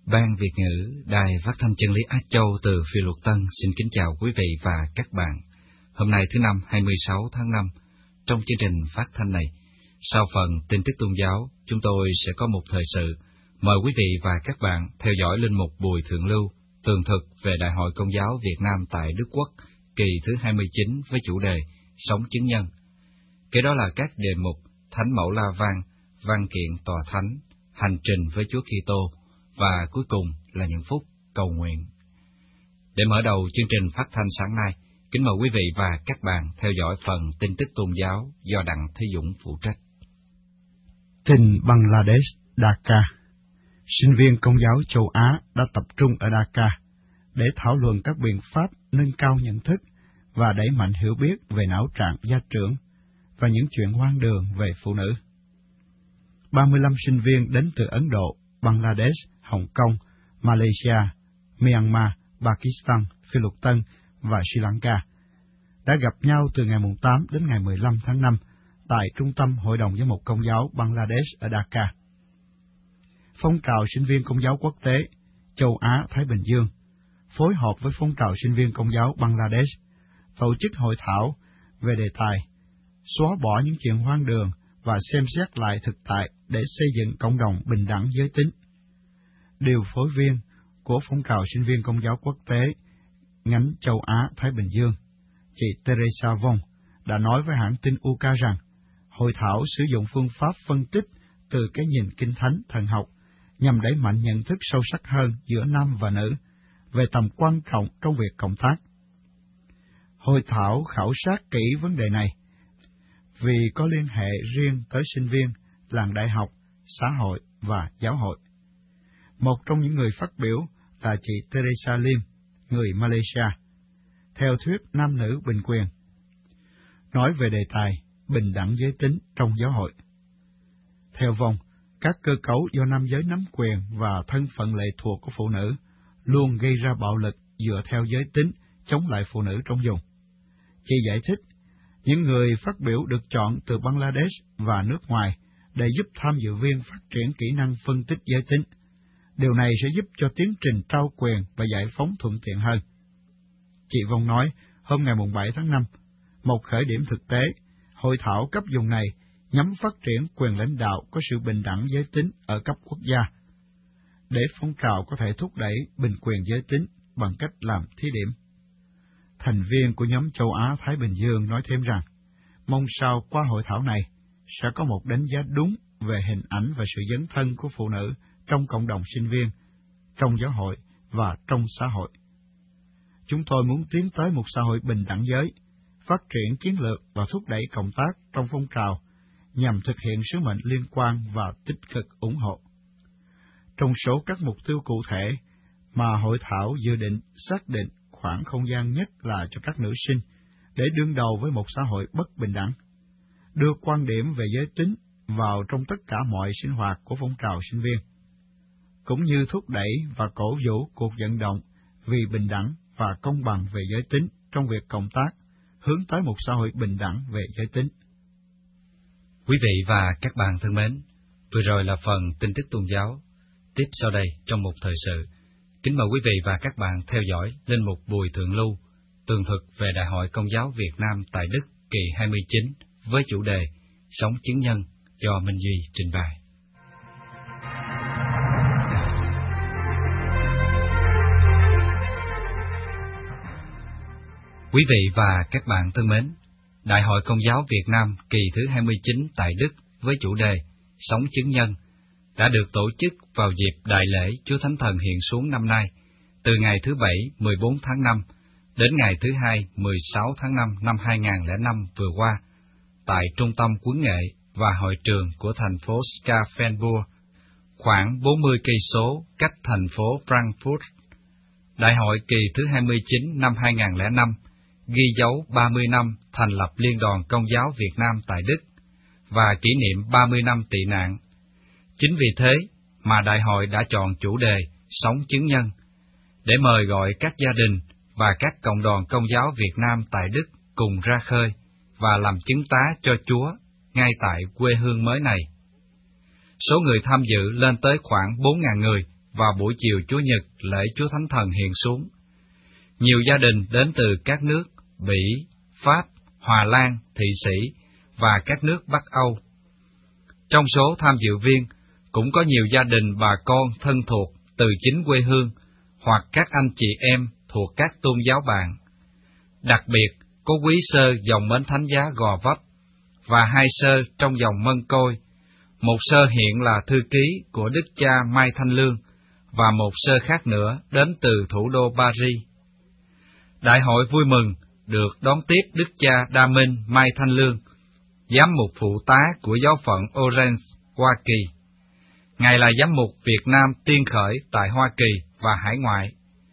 Ban Việt ngữ Đài Phát thanh Chân lý Á Châu từ Phi Luật Tân xin kính chào quý vị và các bạn. Hôm nay thứ Năm 26 tháng 5, trong chương trình phát thanh này, sau phần tin tức tôn giáo, chúng tôi sẽ có một thời sự. Mời quý vị và các bạn theo dõi linh mục Bùi Thượng Lưu tường thuật về Đại hội Công giáo Việt Nam tại Đức Quốc, kỳ thứ 29 với chủ đề Sống chứng nhân. Kế đó là các đề mục Thánh Mẫu La Vang, Văn kiện Tòa Thánh, Hành trình với Chúa Kitô, và cuối cùng là những phút cầu nguyện. Để mở đầu chương trình phát thanh sáng nay, kính mời quý vị và các bạn theo dõi phần tin tức tôn giáo do Đặng Thế Dũng phụ trách. Tình Bangladesh, Dhaka. Sinh viên Công giáo châu Á đã tập trung ở Dhaka để thảo luận các biện pháp nâng cao nhận thức và đẩy mạnh hiểu biết về não trạng gia trưởng và những chuyện hoang đường về phụ nữ. 35 sinh viên đến từ Ấn Độ, Bangladesh, Hồng Kông, Malaysia, Myanmar, Pakistan, Phi Luật Tân và Sri Lanka đã gặp nhau từ ngày 8 đến ngày 15 tháng 5 tại Trung tâm Hội đồng Giám mục Công giáo Bangladesh ở Dhaka. Phong trào sinh viên Công giáo quốc tế châu Á-Thái Bình Dương phối hợp với phong trào sinh viên Công giáo Bangladesh tổ chức hội thảo về đề tài xóa bỏ những chuyện hoang đường và xem xét lại thực tại để xây dựng cộng đồng bình đẳng giới tính. Điều phối viên của phong trào sinh viên Công giáo quốc tế nhánh châu Á-Thái Bình Dương, chị Teresa Vong, đã nói với hãng tin UK rằng hội thảo sử dụng phương pháp phân tích từ cái nhìn kinh thánh thần học nhằm đẩy mạnh nhận thức sâu sắc hơn giữa nam và nữ về tầm quan trọng trong việc cộng tác. Hội thảo khảo sát kỹ vấn đề này vì có liên hệ riêng tới sinh viên, làng đại học, xã hội và giáo hội. Một trong những người phát biểu là chị Teresa Lim, người Malaysia, theo thuyết nam nữ bình quyền, nói về đề tài bình đẳng giới tính trong giáo hội. Theo Vong, các cơ cấu do nam giới nắm quyền và thân phận lệ thuộc của phụ nữ luôn gây ra bạo lực dựa theo giới tính chống lại phụ nữ trong vùng. Chị giải thích, những người phát biểu được chọn từ Bangladesh và nước ngoài để giúp tham dự viên phát triển kỹ năng phân tích giới tính. Điều này sẽ giúp cho tiến trình trao quyền và giải phóng thuận tiện hơn. Chị Vong nói, hôm ngày 7 tháng 5, một khởi điểm thực tế, hội thảo cấp vùng này nhằm phát triển quyền lãnh đạo có sự bình đẳng giới tính ở cấp quốc gia, để phong trào có thể thúc đẩy bình quyền giới tính bằng cách làm thí điểm. Thành viên của nhóm châu Á-Thái Bình Dương nói thêm rằng, mong sao qua hội thảo này sẽ có một đánh giá đúng về hình ảnh và sự dấn thân của phụ nữ trong cộng đồng sinh viên, trong giáo hội và trong xã hội. Chúng tôi muốn tiến tới một xã hội bình đẳng giới, phát triển chiến lược và thúc đẩy cộng tác trong phong trào nhằm thực hiện sứ mệnh liên quan và tích cực ủng hộ. Trong số các mục tiêu cụ thể mà hội thảo dự định xác định khoảng không gian nhất là cho các nữ sinh để đương đầu với một xã hội bất bình đẳng, đưa quan điểm về giới tính vào trong tất cả mọi sinh hoạt của phong trào sinh viên, cũng như thúc đẩy và cổ vũ cuộc vận động vì bình đẳng và công bằng về giới tính trong việc cộng tác, hướng tới một xã hội bình đẳng về giới tính. Quý vị và các bạn thân mến, vừa rồi là phần tin tức tôn giáo. Tiếp sau đây trong một thời sự, kính mời quý vị và các bạn theo dõi linh mục Bùi Thượng Lưu tường thuật về Đại hội Công giáo Việt Nam tại Đức kỳ 29 với chủ đề Sống chứng nhân do Minh Duy trình bày. Quý vị và các bạn thân mến, Đại hội Công giáo Việt Nam kỳ thứ 29 tại Đức với chủ đề Sống chứng nhân đã được tổ chức vào dịp Đại lễ Chúa Thánh Thần hiện xuống năm nay, từ ngày thứ Bảy 14 tháng 5 đến ngày thứ Hai 16 tháng 5 năm 2005 vừa qua, tại Trung tâm Huấn nghệ và Hội trường của thành phố Schaffenburg, khoảng 40 cây số cách thành phố Frankfurt. Đại hội kỳ thứ 29 năm 2005 ghi dấu 30 năm thành lập Liên đoàn Công giáo Việt Nam tại Đức và kỷ niệm 30 năm tị nạn. Chính vì thế mà đại hội đã chọn chủ đề Sống chứng nhân để mời gọi các gia đình và các cộng đoàn Công giáo Việt Nam tại Đức cùng ra khơi và làm chứng tá cho Chúa ngay tại quê hương mới này. Số người tham dự lên tới khoảng 4.000 người vào buổi chiều Chủ nhật lễ Chúa Thánh Thần hiện xuống. Nhiều gia đình đến từ các nước Bỉ, Pháp, Hòa Lan, Thụy Sĩ và các nước Bắc Âu. Trong số tham dự viên cũng có nhiều gia đình bà con thân thuộc từ chính quê hương hoặc các anh chị em thuộc các tôn giáo bạn. Đặc biệt, có quý sơ dòng Mến Thánh Giá Gò Vấp và hai sơ trong dòng Mân Côi. Một sơ hiện là thư ký của Đức cha Mai Thanh Lương và một sơ khác nữa đến từ thủ đô Paris. Đại hội vui mừng được đón tiếp Đức cha Đa Minh Mai Thanh Lương, giám mục phụ tá của giáo phận Orange, Hoa Kỳ. Ngài là giám mục Việt Nam tiên khởi tại Hoa Kỳ và hải ngoại.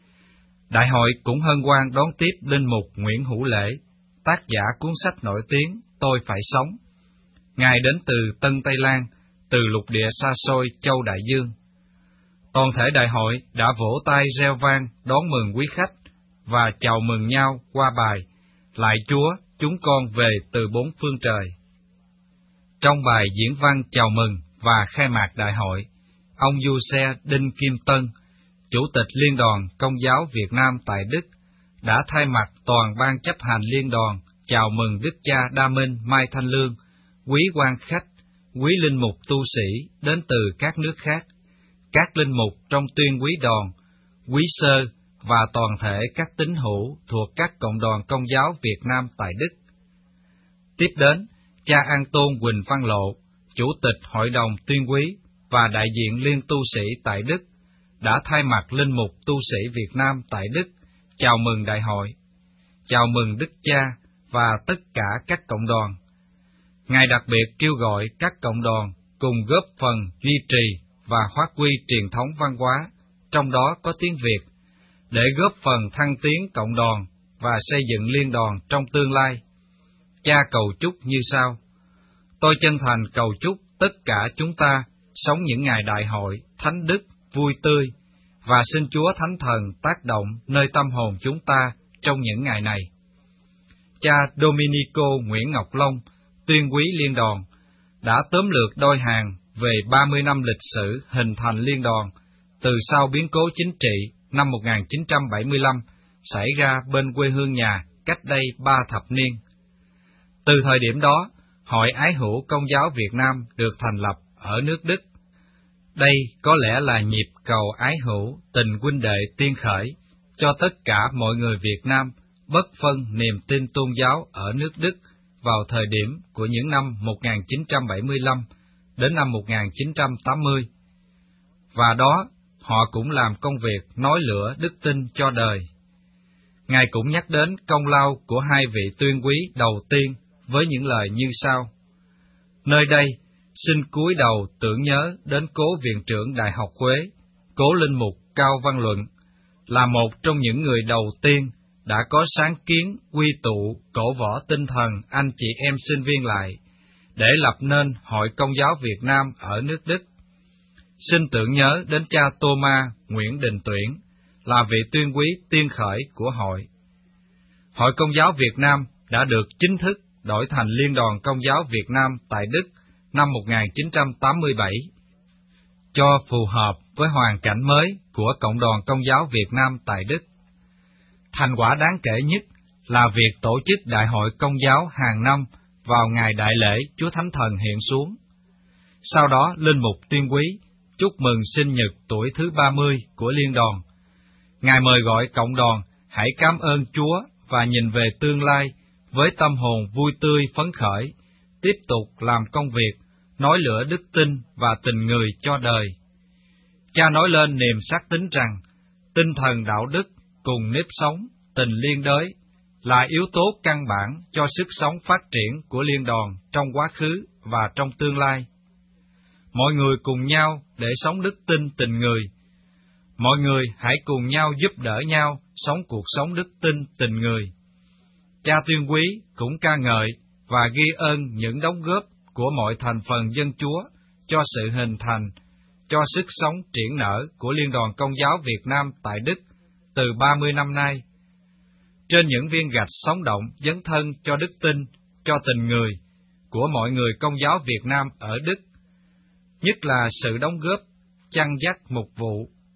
Đại hội cũng hân hoan đón tiếp linh mục Nguyễn Hữu Lễ, tác giả cuốn sách nổi tiếng Tôi Phải Sống. Ngài đến từ Tân Tây Lan, từ lục địa xa xôi châu Đại Dương. Toàn thể đại hội đã vỗ tay reo vang đón mừng quý khách và chào mừng nhau qua bài Lạy Chúa, chúng con về từ bốn phương trời. Trong bài diễn văn chào mừng và khai mạc đại hội, ông Giuse Đinh Kim Tân, Chủ tịch Liên đoàn Công giáo Việt Nam tại Đức, đã thay mặt toàn ban chấp hành liên đoàn chào mừng Đức cha Đa Minh Mai Thanh Lương, quý quan khách, quý linh mục tu sĩ đến từ các nước khác, các linh mục trong tuyên quý đoàn, quý sơ và toàn thể các tín hữu thuộc các cộng đoàn Công giáo Việt Nam tại Đức. Tiếp đến, cha An Tôn Quỳnh Văn Lộ, Chủ tịch Hội đồng tuyên quý và đại diện Liên tu sĩ tại Đức, đã thay mặt linh mục tu sĩ Việt Nam tại Đức chào mừng đại hội, chào mừng Đức cha và tất cả các cộng đoàn. Ngài đặc biệt kêu gọi các cộng đoàn cùng góp phần duy trì và phát huy truyền thống văn hóa, trong đó có tiếng Việt, để góp phần thăng tiến cộng đoàn và xây dựng liên đoàn trong tương lai. Cha cầu chúc như sau: Tôi chân thành cầu chúc tất cả chúng ta sống những ngày đại hội thánh đức vui tươi, và xin Chúa Thánh Thần tác động nơi tâm hồn chúng ta trong những ngày này. Cha Dominico Nguyễn Ngọc Long, tuyên quý liên đoàn, đã tóm lược đôi hàng về 30 năm lịch sử hình thành liên đoàn từ sau biến cố chính trị năm 1975 xảy ra bên quê hương nhà cách đây 3 thập niên. Từ thời điểm đó, Hội Ái Hữu Công giáo Việt Nam được thành lập ở nước Đức. Đây có lẽ là nhịp cầu ái hữu, tình huynh đệ tiên khởi cho tất cả mọi người Việt Nam, bất phân niềm tin tôn giáo ở nước Đức vào thời điểm của những năm 1975 đến năm 1980. Và đó, họ cũng làm công việc nói lửa đức tin cho đời. Ngài cũng nhắc đến công lao của hai vị tuyên quý đầu tiên với những lời như sau: Nơi đây, xin cúi đầu tưởng nhớ đến cố viện trưởng Đại học Huế, cố linh mục Cao Văn Luận, là một trong những người đầu tiên đã có sáng kiến quy tụ cổ võ tinh thần anh chị em sinh viên lại, để lập nên Hội Công giáo Việt Nam ở nước Đức. Xin tưởng nhớ đến cha Tô-ma Nguyễn Đình Tuyển, là vị tuyên quý tiên khởi của hội. Hội Công giáo Việt Nam đã được chính thức đổi thành Liên đoàn Công giáo Việt Nam tại Đức năm 1987, cho phù hợp với hoàn cảnh mới của Cộng đoàn Công giáo Việt Nam tại Đức. Thành quả đáng kể nhất là việc tổ chức Đại hội Công giáo hàng năm vào ngày đại lễ Chúa Thánh Thần hiện xuống. Sau đó, linh mục tuyên quý chúc mừng sinh nhật tuổi thứ 30 của liên đoàn. Ngài mời gọi cộng đoàn hãy cảm ơn Chúa và nhìn về tương lai với tâm hồn vui tươi phấn khởi, tiếp tục làm công việc nói lửa đức tin và tình người cho đời. Cha nói lên niềm xác tín rằng tinh thần đạo đức cùng nếp sống, tình liên đới là yếu tố căn bản cho sức sống phát triển của liên đoàn trong quá khứ và trong tương lai. Mọi người cùng nhau để sống đức tin tình người. Mọi người hãy cùng nhau giúp đỡ nhau sống cuộc sống đức tin tình người. Cha tuyên quý cũng ca ngợi và ghi ơn những đóng góp của mọi thành phần dân Chúa cho sự hình thành, cho sức sống triển nở của Liên đoàn Công giáo Việt Nam tại Đức từ 30 năm nay. Trên những viên gạch sống động dấn thân cho đức tin, cho tình người của mọi người Công giáo Việt Nam ở Đức, nhất là sự đóng góp chăn dắt mục vụ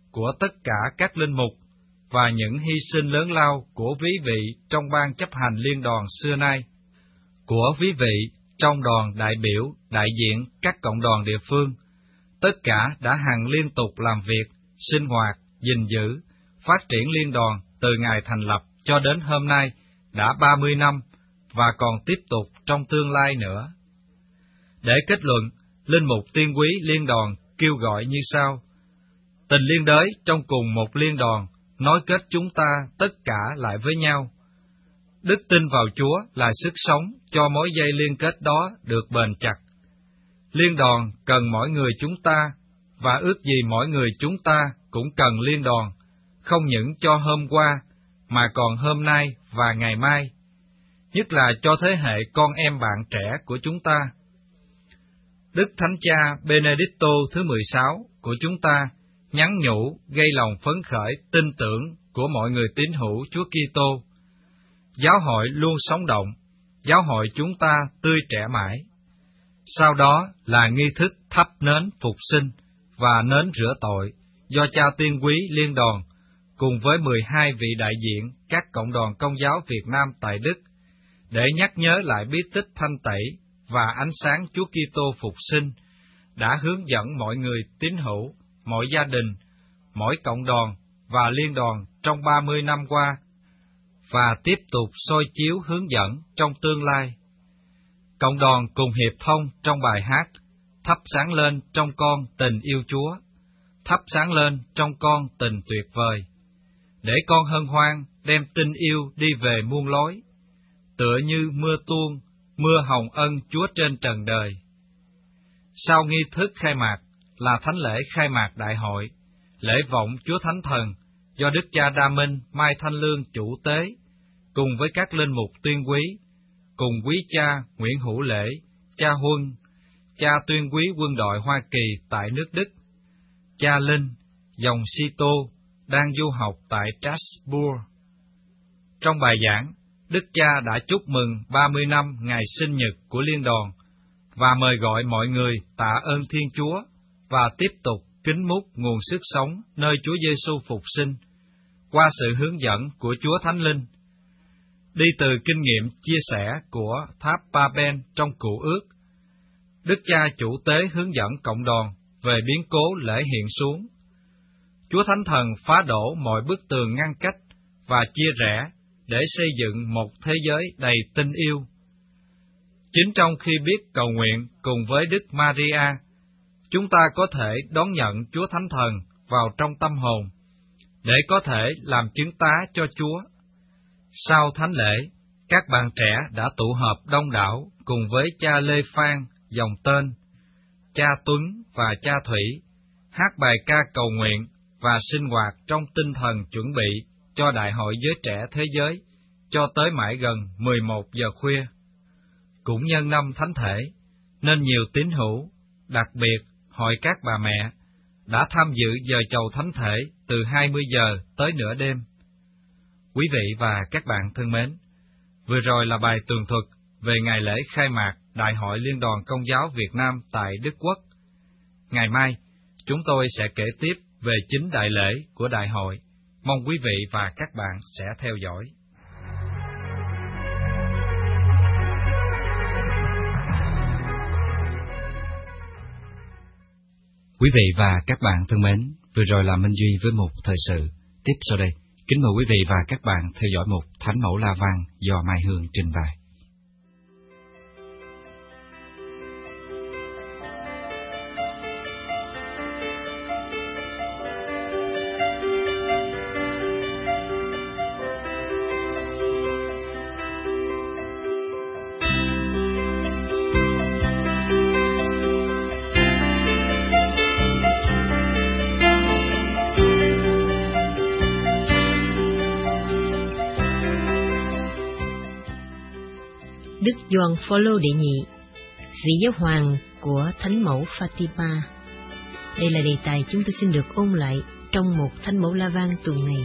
của tất cả các linh mục và những hy sinh lớn lao của quý vị trong ban chấp hành liên đoàn xưa nay, của quý vị trong đoàn đại biểu đại diện các cộng đoàn địa phương, tất cả đã hằng liên tục làm việc, sinh hoạt, gìn giữ, phát triển liên đoàn từ ngày thành lập cho đến hôm nay đã 30 năm và còn tiếp tục trong tương lai nữa. Để kết luận, linh mục tiên quý liên đoàn kêu gọi như sau: tình liên đới trong cùng một liên đoàn nối kết chúng ta tất cả lại với nhau. Đức tin vào Chúa là sức sống cho mối dây liên kết đó được bền chặt. Liên đoàn cần mỗi người chúng ta, và ước gì mỗi người chúng ta cũng cần liên đoàn, không những cho hôm qua, mà còn hôm nay và ngày mai, nhất là cho thế hệ con em bạn trẻ của chúng ta. Đức Thánh Cha Benedicto thứ 16 của chúng ta nhắn nhủ gây lòng phấn khởi tin tưởng của mọi người tín hữu Chúa Kitô. Giáo hội luôn sống động, giáo hội chúng ta tươi trẻ mãi. Sau đó là nghi thức thắp nến phục sinh và nến rửa tội do cha tiên quý liên đoàn cùng với 12 vị đại diện các cộng đoàn Công giáo Việt Nam tại Đức để nhắc nhớ lại bí tích thanh tẩy và ánh sáng Chúa Kitô phục sinh đã hướng dẫn mọi người tín hữu, mọi gia đình, mỗi cộng đoàn và liên đoàn trong 30 năm qua, và tiếp tục soi chiếu hướng dẫn trong tương lai. Cộng đoàn cùng hiệp thông trong bài hát Thắp sáng lên trong con tình yêu Chúa, thắp sáng lên trong con tình tuyệt vời, để con hân hoan đem tình yêu đi về muôn lối, tựa như mưa tuôn, mưa hồng ân Chúa trên trần đời. Sau nghi thức khai mạc là thánh lễ khai mạc đại hội, lễ vọng Chúa Thánh Thần do Đức cha Đa Minh Mai Thanh Lương chủ tế, cùng với các linh mục tuyên quý, cùng quý cha Nguyễn Hữu Lễ, cha Huân, cha tuyên quý quân đội Hoa Kỳ tại nước Đức, cha Linh, dòng Sito, đang du học tại Strasbourg. Trong bài giảng, Đức cha đã chúc mừng 30 năm ngày sinh nhật của liên đoàn và mời gọi mọi người tạ ơn Thiên Chúa và tiếp tục kính múc nguồn sức sống nơi Chúa Giêsu phục sinh qua sự hướng dẫn của Chúa Thánh Linh. Đi từ kinh nghiệm chia sẻ của tháp Paben trong Cựu Ước, Đức cha chủ tế hướng dẫn cộng đoàn về biến cố lễ hiện xuống. Chúa Thánh Thần phá đổ mọi bức tường ngăn cách và chia rẽ để xây dựng một thế giới đầy tình yêu. Chính trong khi biết cầu nguyện cùng với Đức Maria, chúng ta có thể đón nhận Chúa Thánh Thần vào trong tâm hồn, để có thể làm chứng tá cho Chúa. Sau thánh lễ, các bạn trẻ đã tụ họp đông đảo cùng với cha Lê Phan, dòng tên, cha Tuấn và cha Thủy, hát bài ca cầu nguyện và sinh hoạt trong tinh thần chuẩn bị cho Đại hội Giới Trẻ Thế Giới, cho tới mãi gần 11 giờ khuya. Cũng nhân năm Thánh Thể, nên nhiều tín hữu, đặc biệt hội các bà mẹ, đã tham dự giờ chầu Thánh Thể từ 20 giờ tới nửa đêm. Quý vị và các bạn thân mến, vừa rồi là bài tường thuật về ngày lễ khai mạc Đại hội Liên đoàn Công giáo Việt Nam tại Đức Quốc. Ngày mai, chúng tôi sẽ kể tiếp về chính đại lễ của đại hội. Mong quý vị và các bạn sẽ theo dõi. Quý vị và các bạn thân mến, vừa rồi là Minh Duy với một thời sự. Tiếp sau đây, kính mời quý vị và các bạn theo dõi một Thánh mẫu La Vang do Mai Hương trình bày. Đức Gioan Phaolô đệ nhị, vị giáo hoàng của Thánh mẫu Fatima. Đây là đề tài chúng tôi xin được ôn lại trong một Thánh mẫu La Vang tuần này.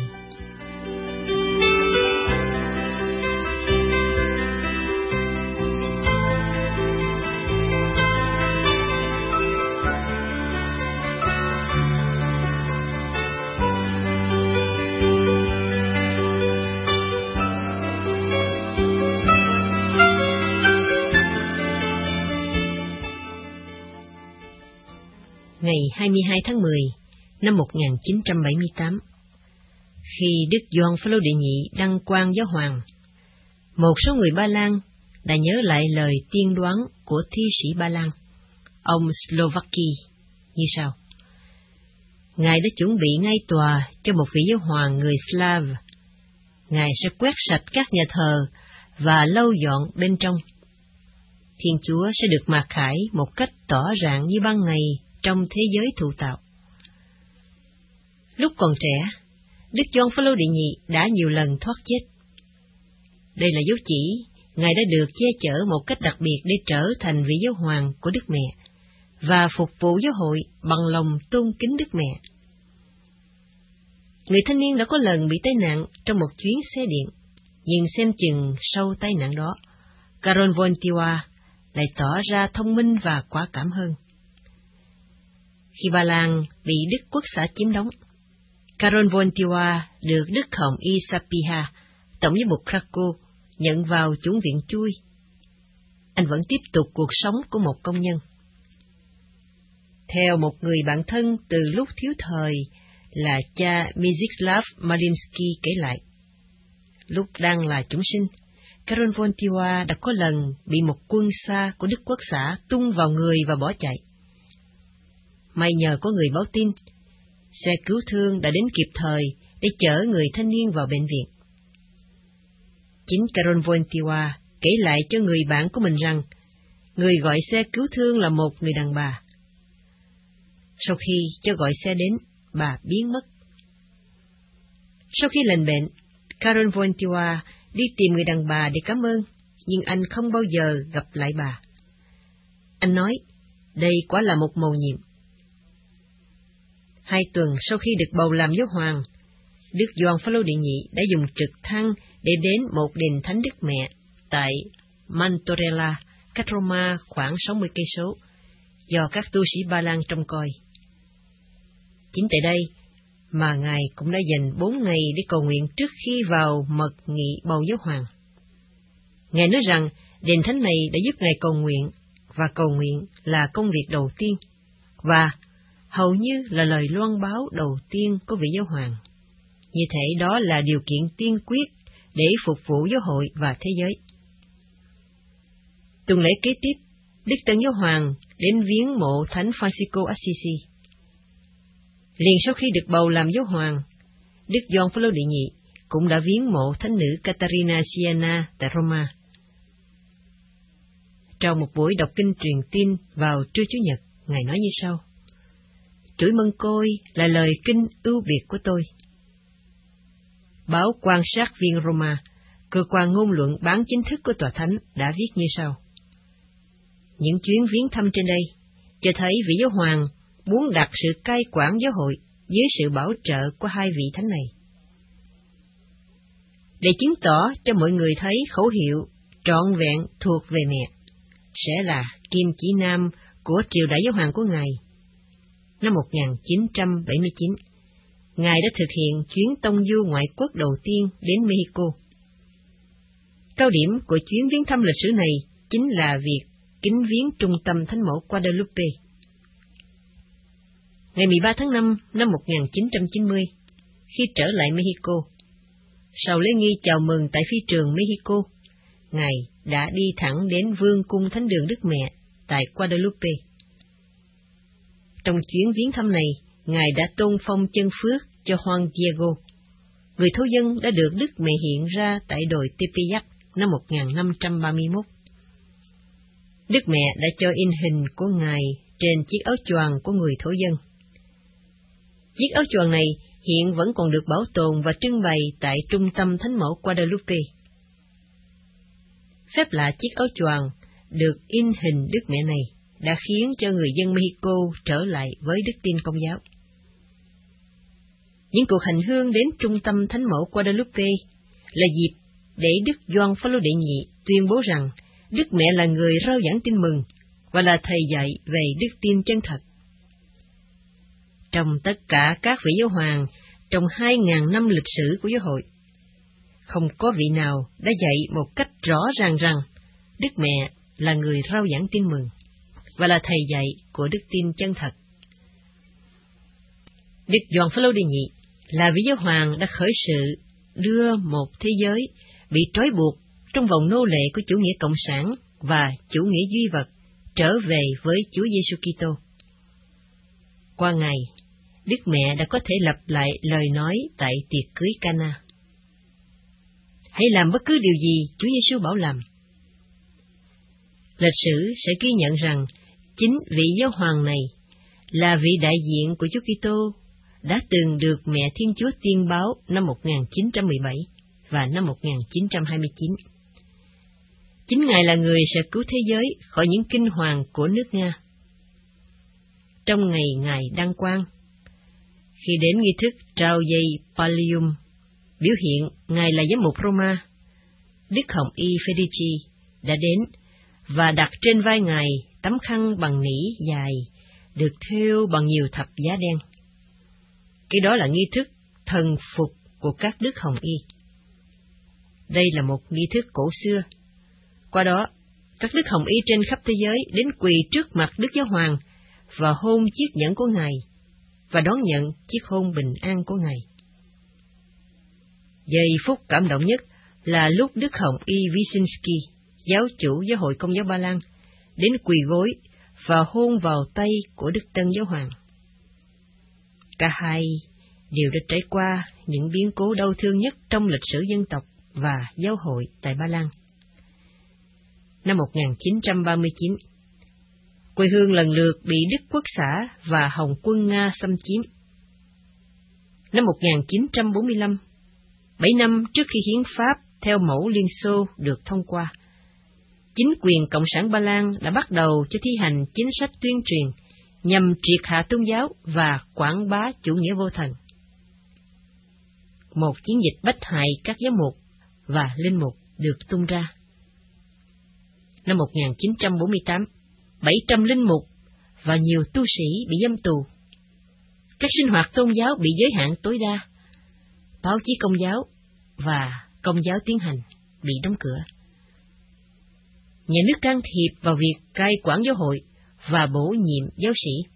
ngày 22 tháng 10 năm 1978, khi Đức Gioan Phaolô đệ nhị đăng quang giáo hoàng, một số người Ba Lan đã nhớ lại lời tiên đoán của thi sĩ Ba Lan, ông Slovaky, như sau. Ngài đã chuẩn bị ngay tòa cho một vị giáo hoàng người Slav. Ngài sẽ quét sạch các nhà thờ và lau dọn bên trong. Thiên Chúa sẽ được mạc khải một cách tỏ rạng như ban ngày trong thế giới thụ tạo. Lúc còn trẻ, Đức Gioan Phaolô đệ nhị đã nhiều lần thoát chết. Đây là dấu chỉ Ngài đã được che chở một cách đặc biệt để trở thành vị giáo hoàng của Đức Mẹ và phục vụ giáo hội bằng lòng tôn kính Đức Mẹ. Người thanh niên đã có lần bị tai nạn trong một chuyến xe điện, nhưng xem chừng sau tai nạn đó, Karol Wojtyła lại tỏ ra thông minh và quả cảm hơn. Khi Ba Lan bị Đức Quốc xã chiếm đóng, Karol Wojtyła được Đức Hồng Y Sapieha, tổng giám mục Krakow, nhận vào chủng viện chui. Anh vẫn tiếp tục cuộc sống của một công nhân. Theo một người bạn thân từ lúc thiếu thời là cha Mieczysław Maliński kể lại, lúc đang là chúng sinh, Karol Wojtyła đã có lần bị một quân xa của Đức Quốc xã tung vào người và bỏ chạy. May nhờ có người báo tin, xe cứu thương đã đến kịp thời để chở người thanh niên vào bệnh viện. Chính Karol Wojtyła kể lại cho người bạn của mình rằng, người gọi xe cứu thương là một người đàn bà. Sau khi cho gọi xe đến, bà biến mất. Sau khi lành bệnh, Karol Wojtyła đi tìm người đàn bà để cảm ơn, nhưng anh không bao giờ gặp lại bà. Anh nói, đây quả là một mầu nhiệm. 2 tuần sau khi được bầu làm giáo hoàng, Đức Gioan Phaolô đệ nhị đã dùng trực thăng để đến một đền Thánh Đức Mẹ tại Mantorella, cách Roma khoảng 60 cây số, do các tu sĩ Ba Lan trông coi. Chính tại đây mà Ngài cũng đã dành 4 ngày để cầu nguyện trước khi vào mật nghị bầu giáo hoàng. Ngài nói rằng đền thánh này đã giúp Ngài cầu nguyện, và cầu nguyện là công việc đầu tiên, và hầu như là lời loan báo đầu tiên của vị giáo hoàng. Như thể đó là điều kiện tiên quyết để phục vụ giáo hội và thế giới. Tuần lễ kế tiếp, Đức Tân Giáo Hoàng đến viếng mộ Thánh Francisco Assisi. Liền sau khi được bầu làm giáo hoàng, Đức Gioan Phaolô đệ nhị cũng đã viếng mộ thánh nữ Catarina Siena tại Roma. Trong một buổi đọc kinh truyền tin vào trưa Chủ nhật, Ngài nói như sau: Chuỗi mân côi là lời kinh ưu biệt của tôi. Báo Quan sát viên Roma, cơ quan ngôn luận bán chính thức của Tòa Thánh, đã viết như sau: Những chuyến viếng thăm trên đây cho thấy vị giáo hoàng muốn đặt sự cai quản giáo hội dưới sự bảo trợ của 2 vị thánh này. Để chứng tỏ cho mọi người thấy khẩu hiệu trọn vẹn thuộc về mẹ, sẽ là kim chỉ nam của triều đại giáo hoàng của Ngài. Năm 1979, Ngài đã thực hiện chuyến tông du ngoại quốc đầu tiên đến Mexico. Cao điểm của chuyến viếng thăm lịch sử này chính là việc kính viếng trung tâm Thánh mẫu Guadalupe. Ngày 13 tháng 5 năm 1990, khi trở lại Mexico, sau lễ nghi chào mừng tại phi trường Mexico, Ngài đã đi thẳng đến Vương cung Thánh đường Đức Mẹ tại Guadalupe. Trong chuyến viếng thăm này, Ngài đã tôn phong chân phước cho Juan Diego, người thổ dân đã được Đức Mẹ hiện ra tại đồi Tepeyac năm 1531. Đức Mẹ đã cho in hình của Ngài trên chiếc áo choàng của người thổ dân. Chiếc áo choàng này hiện vẫn còn được bảo tồn và trưng bày tại trung tâm Thánh mẫu Guadalupe. Phép lạ chiếc áo choàng được in hình Đức Mẹ này đã khiến cho người dân Mexico trở lại với đức tin Công giáo. Những cuộc hành hương đến trung tâm Thánh mẫu Guadalupe là dịp để Đức Gioan Phaolô đệ nhị tuyên bố rằng Đức Mẹ là người rao giảng tin mừng và là thầy dạy về đức tin chân thật. Trong tất cả các vị giáo hoàng trong 2.000 năm lịch sử của giáo hội, không có vị nào đã dạy một cách rõ ràng rằng Đức Mẹ là người rao giảng tin mừng và là thầy dạy của đức tin chân thật. Đức Gioan Phaolô đệ nhị là vị giáo hoàng đã khởi sự đưa một thế giới bị trói buộc trong vòng nô lệ của chủ nghĩa cộng sản và chủ nghĩa duy vật trở về với Chúa Giêsu Kitô. Qua Ngài, Đức Mẹ đã có thể lặp lại lời nói tại tiệc cưới Cana: hãy làm bất cứ điều gì Chúa Giêsu bảo làm. Lịch sử sẽ ghi nhận rằng chính vị giáo hoàng này là vị đại diện của Chúa Kitô đã từng được Mẹ Thiên Chúa tiên báo năm 1917 và năm 1929. Chính Ngài là người sẽ cứu thế giới khỏi những kinh hoàng của nước Nga. Trong ngày Ngài đăng quang, khi đến nghi thức trao dây Pallium, biểu hiện Ngài là giám mục Roma, Đức Hồng Y Fedici đã đến và đặt trên vai Ngài tấm khăn bằng nỉ dài, được thêu bằng nhiều thập giá đen. Cái đó là nghi thức thần phục của các Đức Hồng Y. Đây là một nghi thức cổ xưa. Qua đó, các Đức Hồng Y trên khắp thế giới đến quỳ trước mặt Đức Giáo Hoàng và hôn chiếc nhẫn của Ngài, và đón nhận chiếc hôn bình an của Ngài. Giây phút cảm động nhất là lúc Đức Hồng Y Wyszynski, giáo chủ Giáo hội Công giáo Ba Lan, đến quỳ gối và hôn vào tay của Đức Tân Giáo Hoàng. Cả hai đều đã trải qua những biến cố đau thương nhất trong lịch sử dân tộc và giáo hội tại Ba Lan. Năm 1939, quê hương lần lượt bị Đức Quốc xã và Hồng quân Nga xâm chiếm. Năm 1945, 7 năm trước khi hiến pháp theo mẫu Liên Xô được thông qua, chính quyền Cộng sản Ba Lan đã bắt đầu cho thi hành chính sách tuyên truyền nhằm triệt hạ tôn giáo và quảng bá chủ nghĩa vô thần. Một chiến dịch bách hại các giám mục và linh mục được tung ra. Năm 1948, 700 linh mục và nhiều tu sĩ bị giam tù. Các sinh hoạt tôn giáo bị giới hạn tối đa. Báo chí Công giáo và Công giáo tiến hành bị đóng cửa. Nhà nước can thiệp vào việc cai quản giáo hội và bổ nhiệm giáo sĩ.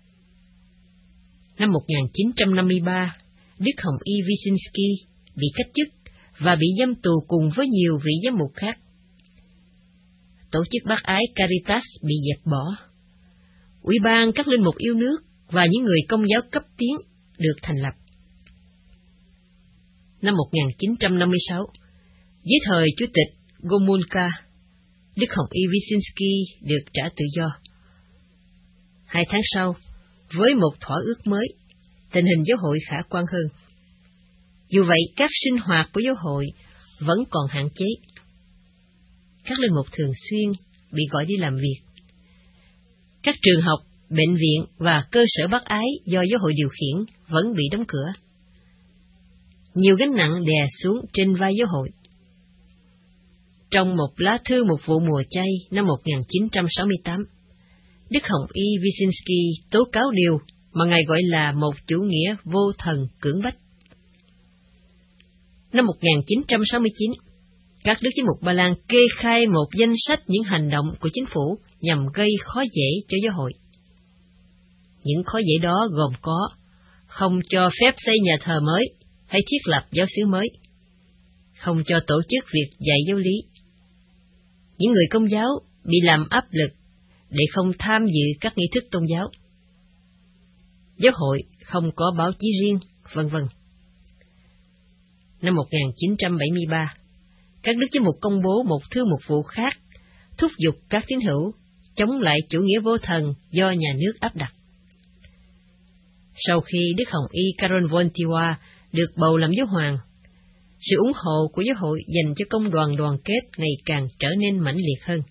Năm 1953, Đức Hồng Y Wyszynski bị cách chức và bị giam tù cùng với nhiều vị giám mục khác. Tổ chức bác ái Caritas bị dẹp bỏ. Ủy ban các linh mục yêu nước và những người Công giáo cấp tiến được thành lập. Năm 1956, dưới thời Chủ tịch Gomulka, Đức Hồng Y Wyszynski được trả tự do. 2 tháng sau, với một thỏa ước mới, tình hình giáo hội khả quan hơn. Dù vậy, các sinh hoạt của giáo hội vẫn còn hạn chế. Các linh mục thường xuyên bị gọi đi làm việc. Các trường học, bệnh viện và cơ sở bác ái do giáo hội điều khiển vẫn bị đóng cửa. Nhiều gánh nặng đè xuống trên vai giáo hội. Trong một lá thư mục vụ mùa chay năm 1968, Đức Hồng Y Wyszynski tố cáo điều mà Ngài gọi là một chủ nghĩa vô thần cưỡng bách. Năm 1969, các đức giám mục Ba Lan kê khai một danh sách những hành động của chính phủ nhằm gây khó dễ cho giáo hội. Những khó dễ đó gồm có không cho phép xây nhà thờ mới hay thiết lập giáo xứ mới, không cho tổ chức việc dạy giáo lý. Những người Công giáo bị làm áp lực để không tham dự các nghi thức tôn giáo. Giáo hội không có báo chí riêng, vân vân. Năm 1973, các đức giám mục công bố một thư mục vụ khác, thúc giục các tín hữu chống lại chủ nghĩa vô thần do nhà nước áp đặt. Sau khi Đức Hồng Y Karol Wojtyła được bầu làm giáo hoàng, sự ủng hộ của giáo hội dành cho công đoàn đoàn kết ngày càng trở nên mãnh liệt hơn.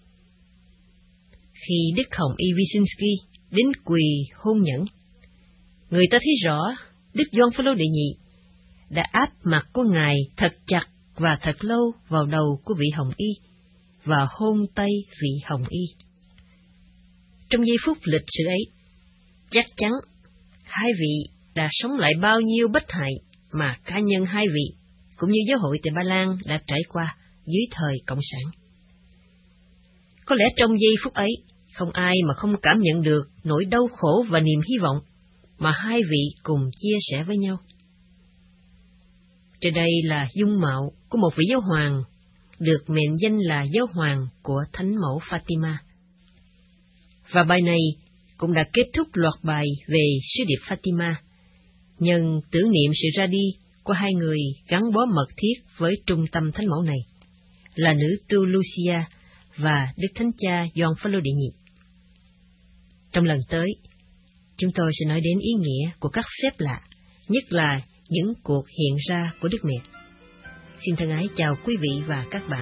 Khi Đức Hồng Y Wyszynski đến quỳ hôn nhẫn, người ta thấy rõ Đức Gioan Phaolô đệ nhị đã áp mặt của Ngài thật chặt và thật lâu vào đầu của vị Hồng Y và hôn tay vị Hồng Y. Trong giây phút lịch sử ấy, chắc chắn hai vị đã sống lại bao nhiêu bất hại mà cá nhân hai vị cũng như giáo hội tại Ba Lan đã trải qua dưới thời Cộng sản. Có lẽ trong giây phút ấy, không ai mà không cảm nhận được nỗi đau khổ và niềm hy vọng mà hai vị cùng chia sẻ với nhau. Trên đây là dung mạo của một vị giáo hoàng, được mệnh danh là giáo hoàng của Thánh mẫu Fatima. Và bài này cũng đã kết thúc loạt bài về sứ điệp Fatima, nhân tưởng niệm sự ra đi của hai người gắn bó mật thiết với trung tâm Thánh mẫu này, là nữ tu Lucia và Đức Thánh Cha Gioan Phaolô đệ nhị. Trong lần tới, chúng tôi sẽ nói đến ý nghĩa của các phép lạ, nhất là những cuộc hiện ra của Đức Mẹ. Xin thân ái chào quý vị và các bạn.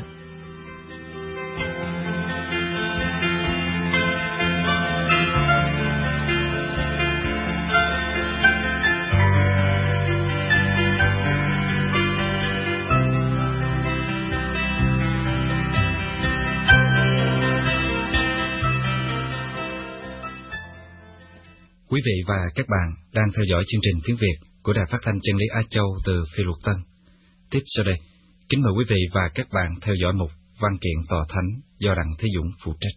Quý vị và các bạn đang theo dõi chương trình tiếng Việt của Đài Phát thanh Chân lý Á Châu từ Phi Luật Tân. Tiếp sau đây, kính mời quý vị và các bạn theo dõi mục Văn kiện Tòa Thánh do Đặng Thế Dũng phụ trách.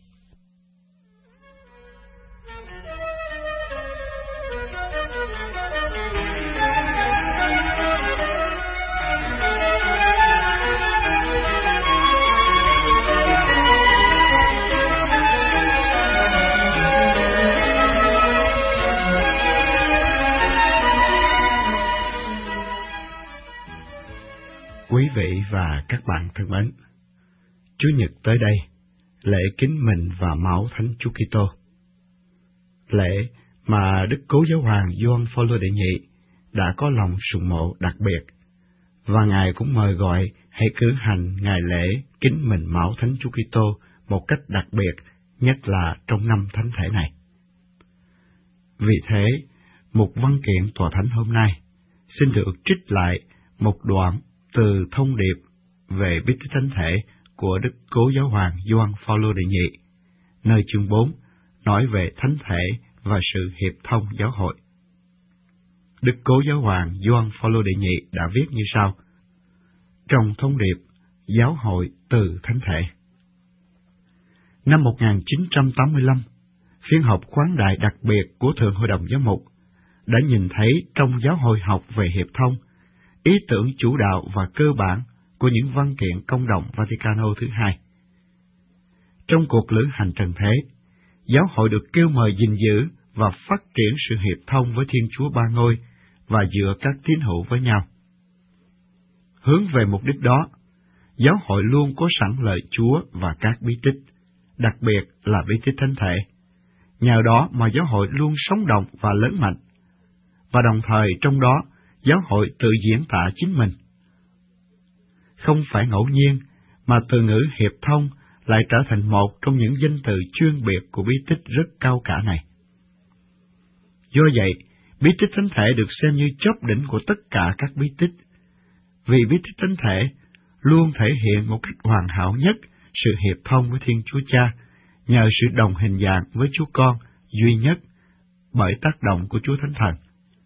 Quý vị và các bạn thân mến, Chủ nhật tới đây, lễ kính mừng và máu Thánh Chúa Kitô, lễ mà Đức Cố Giáo hoàng Gioan Phaolô đệ nhị đã có lòng sùng mộ đặc biệt, và Ngài cũng mời gọi hãy cử hành ngày lễ kính mừng máu Thánh Chúa Kitô một cách đặc biệt, nhất là trong năm thánh thể này. Vì thế, mục văn kiện Tòa Thánh hôm nay xin được trích lại một đoạn từ thông điệp về bí tích thánh thể của Đức Cố Giáo hoàng Gioan Phaolô đệ nhị, nơi chương 4 nói về thánh thể và sự hiệp thông giáo hội. Đức Cố Giáo hoàng Gioan Phaolô đệ nhị đã viết như sau trong thông điệp giáo hội từ thánh thể. Năm 1985, phiên họp khoáng đại đặc biệt của Thượng Hội đồng Giám mục đã nhìn thấy trong giáo hội học về hiệp thông ý tưởng chủ đạo và cơ bản của những văn kiện công đồng Vaticano thứ hai. Trong cuộc lữ hành trần thế, giáo hội được kêu mời gìn giữ và phát triển sự hiệp thông với Thiên Chúa Ba Ngôi và giữa các tín hữu với nhau. Hướng về mục đích đó, giáo hội luôn có sẵn lời Chúa và các bí tích, đặc biệt là bí tích thánh thể. Nhờ đó mà giáo hội luôn sống động và lớn mạnh, và đồng thời trong đó giáo hội tự diễn tả chính mình. Không phải ngẫu nhiên mà từ ngữ hiệp thông lại trở thành một trong những danh từ chuyên biệt của bí tích rất cao cả này. Do vậy, bí tích thánh thể được xem như chóp đỉnh của tất cả các bí tích, vì bí tích thánh thể luôn thể hiện một cách hoàn hảo nhất sự hiệp thông với Thiên Chúa Cha, nhờ sự đồng hình dạng với Chúa Con duy nhất bởi tác động của Chúa Thánh Thần.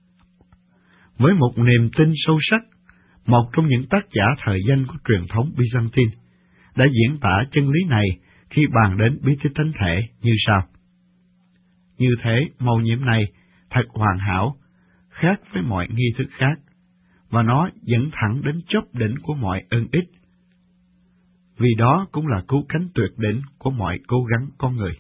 Với một niềm tin sâu sắc, một trong những tác giả thời danh của truyền thống Byzantine đã diễn tả chân lý này khi bàn đến bí tích thánh thể như sau. Như thế, mầu nhiệm này thật hoàn hảo, khác với mọi nghi thức khác, và nó dẫn thẳng đến chóp đỉnh của mọi ân ích. Vì đó cũng là cứu cánh tuyệt đỉnh của mọi cố gắng con người.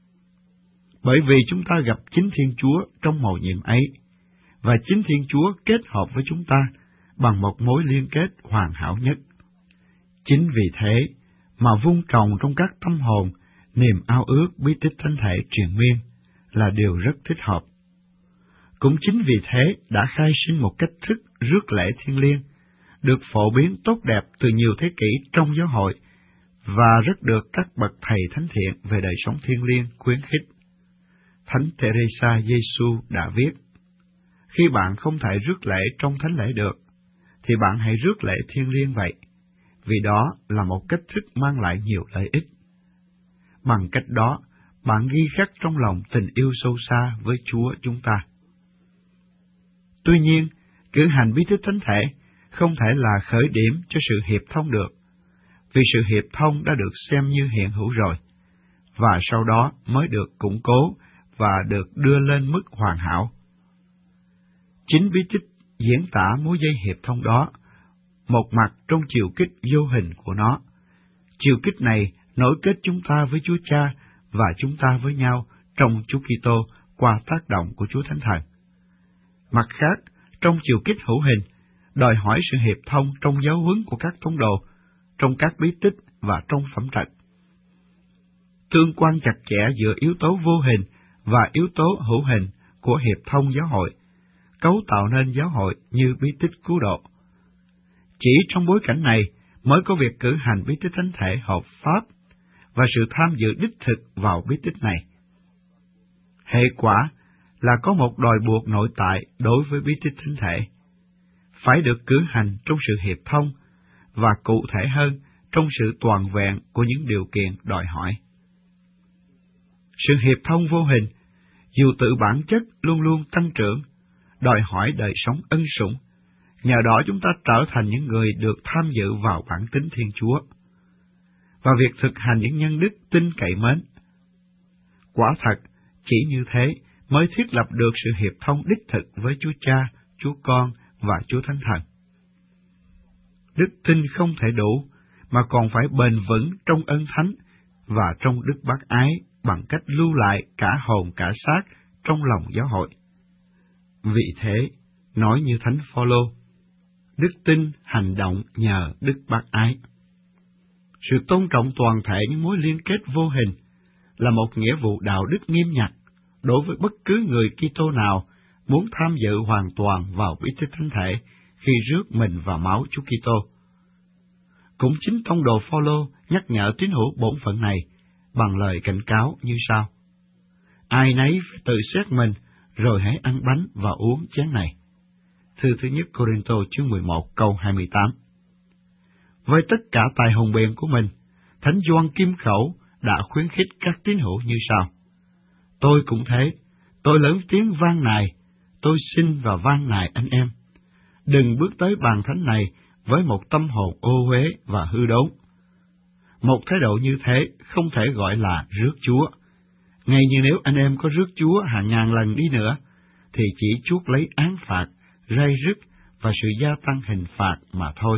Bởi vì chúng ta gặp chính Thiên Chúa trong mầu nhiệm ấy, và chính Thiên Chúa kết hợp với chúng ta bằng một mối liên kết hoàn hảo nhất. Chính vì thế mà vun trồng trong các tâm hồn niềm ao ước bí tích thánh thể triền miên là điều rất thích hợp. Cũng chính vì thế đã khai sinh một cách thức rước lễ thiêng liêng, được phổ biến tốt đẹp từ nhiều thế kỷ trong giáo hội, và rất được các bậc thầy thánh thiện về đời sống thiêng liêng khuyến khích. Thánh Teresa Giêsu đã viết: khi bạn không thể rước lễ trong thánh lễ được, thì bạn hãy rước lễ thiêng liêng vậy, vì đó là một cách thức mang lại nhiều lợi ích. Bằng cách đó, bạn ghi khắc trong lòng tình yêu sâu xa với Chúa chúng ta. Tuy nhiên, cử hành bí tích thánh thể không thể là khởi điểm cho sự hiệp thông được, vì sự hiệp thông đã được xem như hiện hữu rồi, và sau đó mới được củng cố và được đưa lên mức hoàn hảo. Chính bí tích diễn tả mối dây hiệp thông đó, một mặt trong chiều kích vô hình của nó. Chiều kích này nối kết chúng ta với Chúa Cha và chúng ta với nhau trong Chúa Kitô qua tác động của Chúa Thánh Thần. Mặt khác, trong chiều kích hữu hình, đòi hỏi sự hiệp thông trong giáo huấn của các tông đồ, trong các bí tích và trong phẩm trật. Tương quan chặt chẽ giữa yếu tố vô hình và yếu tố hữu hình của hiệp thông giáo hội, cấu tạo nên giáo hội như bí tích cứu độ. Chỉ trong bối cảnh này mới có việc cử hành bí tích thánh thể hợp pháp và sự tham dự đích thực vào bí tích này. Hệ quả là có một đòi buộc nội tại đối với bí tích thánh thể, phải được cử hành trong sự hiệp thông và cụ thể hơn trong sự toàn vẹn của những điều kiện đòi hỏi. Sự hiệp thông vô hình, dù tự bản chất luôn luôn tăng trưởng, đòi hỏi đời sống ân sủng, nhờ đó chúng ta trở thành những người được tham dự vào bản tính Thiên Chúa, và việc thực hành những nhân đức tin cậy mến. Quả thật, chỉ như thế mới thiết lập được sự hiệp thông đích thực với Chúa Cha, Chúa Con và Chúa Thánh Thần. Đức tin không thể đủ, mà còn phải bền vững trong ân thánh và trong đức bác ái bằng cách lưu lại cả hồn cả xác trong lòng giáo hội. Vì thế, nói như Thánh Phaolô, đức tin hành động nhờ đức bác ái. Sự tôn trọng toàn thể những mối liên kết vô hình là một nghĩa vụ đạo đức nghiêm ngặt đối với bất cứ người Kitô nào muốn tham dự hoàn toàn vào bí tích thánh thể khi rước mình vào máu Chúa Kitô. Cũng chính tông đồ Phaolô nhắc nhở tín hữu bổn phận này bằng lời cảnh cáo như sau: ai nấy phải tự xét mình, rồi hãy ăn bánh và uống chén này. Thư thứ nhất Cô-rinh-tô chương 11 câu 28. Với tất cả tài hùng biện của mình, Thánh Gioan Kim Khẩu đã khuyến khích các tín hữu như sau: tôi cũng thế, tôi lớn tiếng van nài, tôi xin và van nài anh em, đừng bước tới bàn thánh này với một tâm hồn ô uế và hư đốn. Một thái độ như thế không thể gọi là rước Chúa. Ngay như nếu anh em có rước Chúa hàng ngàn lần đi nữa, thì chỉ chuốc lấy án phạt, ray rứt và sự gia tăng hình phạt mà thôi.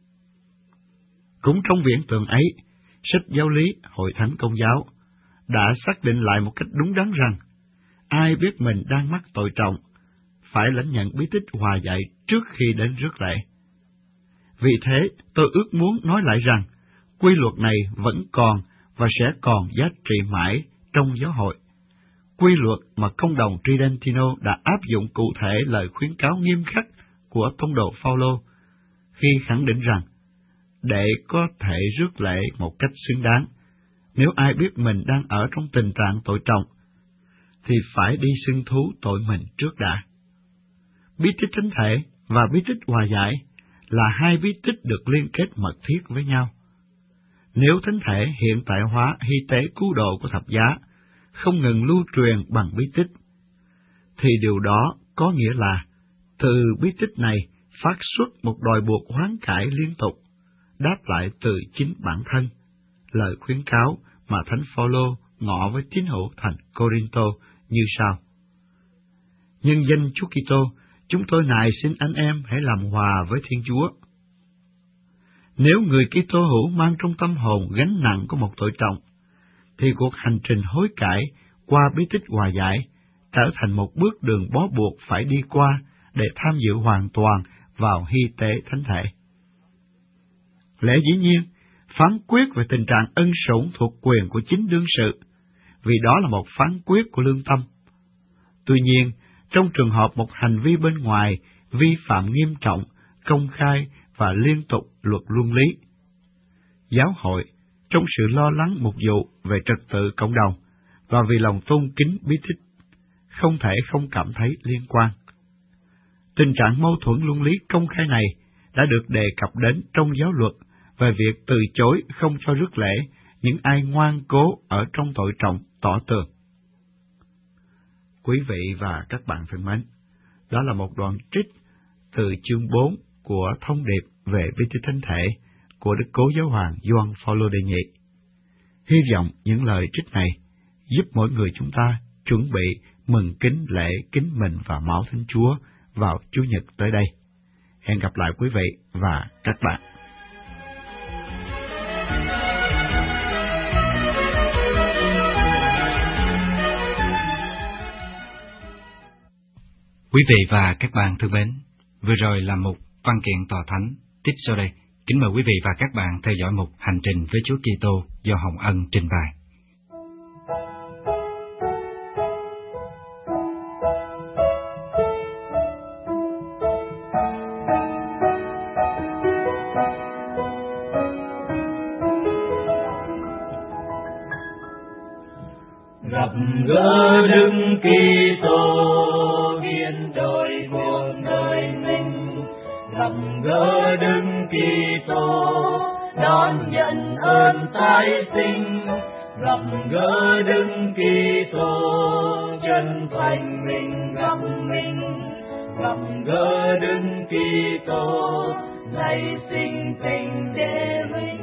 Cũng trong viễn tượng ấy, sách giáo lý Hội Thánh Công giáo đã xác định lại một cách đúng đắn rằng, ai biết mình đang mắc tội trọng, phải lãnh nhận bí tích hòa giải trước khi đến rước lễ. Vì thế, tôi ước muốn nói lại rằng, quy luật này vẫn còn và sẽ còn giá trị mãi trong giáo hội. Quy luật mà công đồng Tridentino đã áp dụng cụ thể lời khuyến cáo nghiêm khắc của tông đồ Phaolô khi khẳng định rằng, để có thể rước lễ một cách xứng đáng, nếu ai biết mình đang ở trong tình trạng tội trọng, thì phải đi xưng thú tội mình trước đã. Bí tích thánh thể và bí tích hòa giải là hai bí tích được liên kết mật thiết với nhau. Nếu thánh thể hiện tại hóa hy tế cứu độ của thập giá không ngừng lưu truyền bằng bí tích, thì điều đó có nghĩa là từ bí tích này phát xuất một đòi buộc hoán cải liên tục, đáp lại từ chính bản thân, lời khuyến cáo mà Thánh Phaolô ngỏ với tín hữu thành Cô-rinh-tô như sau: nhân danh Chúa Kitô, chúng tôi nài xin anh em hãy làm hòa với Thiên Chúa. Nếu người Kitô hữu mang trong tâm hồn gánh nặng của một tội trọng, thì cuộc hành trình hối cải qua bí tích hòa giải trở thành một bước đường bó buộc phải đi qua để tham dự hoàn toàn vào hy tế thánh thể. Lẽ dĩ nhiên, phán quyết về tình trạng ân sủng thuộc quyền của chính đương sự, vì đó là một phán quyết của lương tâm. Tuy nhiên, trong trường hợp một hành vi bên ngoài vi phạm nghiêm trọng, công khai và liên tục luật luân lý, giáo hội, trong sự lo lắng mục vụ về trật tự cộng đồng và vì lòng tôn kính bí tích, không thể không cảm thấy liên quan. Tình trạng mâu thuẫn luân lý công khai này đã được đề cập đến trong giáo luật về việc từ chối không cho rước lễ những ai ngoan cố ở trong tội trọng tỏ tường. Quý vị và các bạn thân mến, đó là một đoạn trích từ chương 4 của thông điệp về bí tích thánh thể của Đức Cố Giáo hoàng Gioan Phaolô đệ nhị. Hy vọng những lời trích này giúp mỗi người chúng ta chuẩn bị mừng kính lễ kính mình vào máu Thánh Chúa vào Chủ nhật tới đây. Hẹn gặp lại quý vị và các bạn. Quý vị và các bạn thân mến, vừa rồi là mục văn kiện tòa thánh. Tiếp sau đây, kính mời quý vị và các bạn theo dõi mục Hành trình với Chúa Kitô do Hồng Ân trình bày. Gặp gỡ Đức Kitô biến đổi cuộc đời mình, gặp gỡ Đức Kitô đón nhận ơn tái sinh, gặp gỡ Đức Kitô chân thành mình gặp mình, gặp gỡ Đức Kitô ngày sinh tình để mình.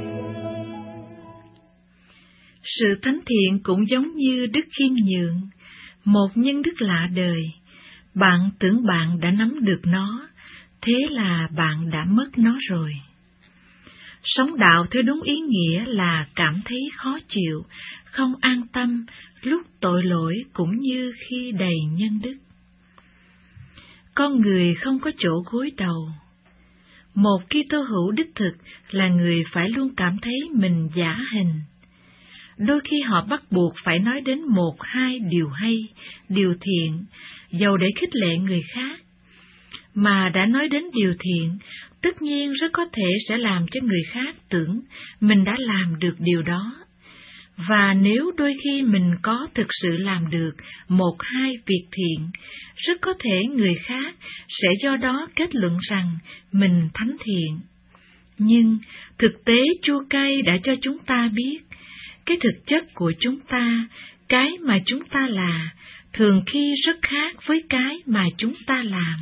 Sự thánh thiện cũng giống như đức khiêm nhường, một nhân đức lạ đời. Bạn tưởng bạn đã nắm được nó, thế là bạn đã mất nó rồi. Sống đạo theo đúng ý nghĩa là cảm thấy khó chịu, không an tâm lúc tội lỗi cũng như khi đầy nhân đức. Con người không có chỗ gối đầu. Một Kitô hữu đích thực là người phải luôn cảm thấy mình giả hình. Đôi khi họ bắt buộc phải nói đến một hai điều hay, điều thiện, dầu để khích lệ người khác. Mà đã nói đến điều thiện, tất nhiên rất có thể sẽ làm cho người khác tưởng mình đã làm được điều đó. Và nếu đôi khi mình có thực sự làm được một hai việc thiện, rất có thể người khác sẽ do đó kết luận rằng mình thánh thiện. Nhưng thực tế chua cay đã cho chúng ta biết, cái thực chất của chúng ta, cái mà chúng ta là, thường khi rất khác với cái mà chúng ta làm.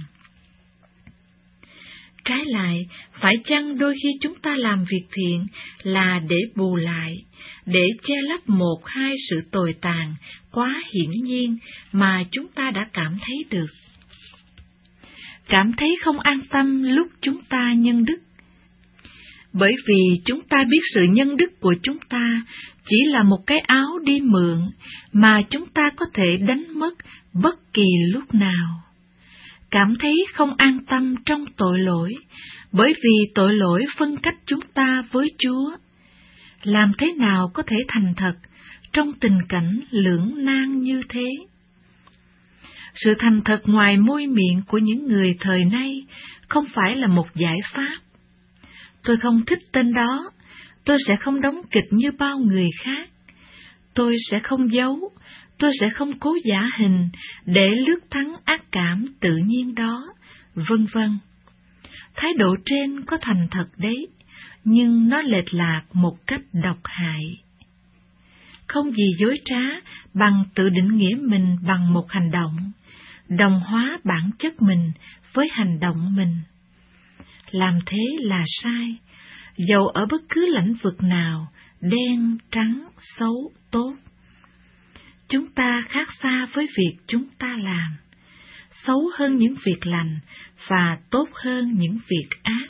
Trái lại, phải chăng đôi khi chúng ta làm việc thiện là để bù lại, để che lấp một hai sự tồi tàn quá hiển nhiên mà chúng ta đã cảm thấy được? Cảm thấy không an tâm lúc chúng ta nhân đức. Bởi vì chúng ta biết sự nhân đức của chúng ta chỉ là một cái áo đi mượn mà chúng ta có thể đánh mất bất kỳ lúc nào. Cảm thấy không an tâm trong tội lỗi, bởi vì tội lỗi phân cách chúng ta với Chúa. Làm thế nào có thể thành thật trong tình cảnh lưỡng nan như thế? Sự thành thật ngoài môi miệng của những người thời nay không phải là một giải pháp. Tôi không thích tên đó, tôi sẽ không đóng kịch như bao người khác. Tôi sẽ không giấu, tôi sẽ không cố giả hình để lướt thắng ác cảm tự nhiên đó, vân vân. Thái độ trên có thành thật đấy, nhưng nó lệch lạc một cách độc hại. Không gì dối trá bằng tự định nghĩa mình bằng một hành động, đồng hóa bản chất mình với hành động mình. Làm thế là sai, dầu ở bất cứ lĩnh vực nào, đen, trắng, xấu, tốt. Chúng ta khác xa với việc chúng ta làm, xấu hơn những việc lành và tốt hơn những việc ác.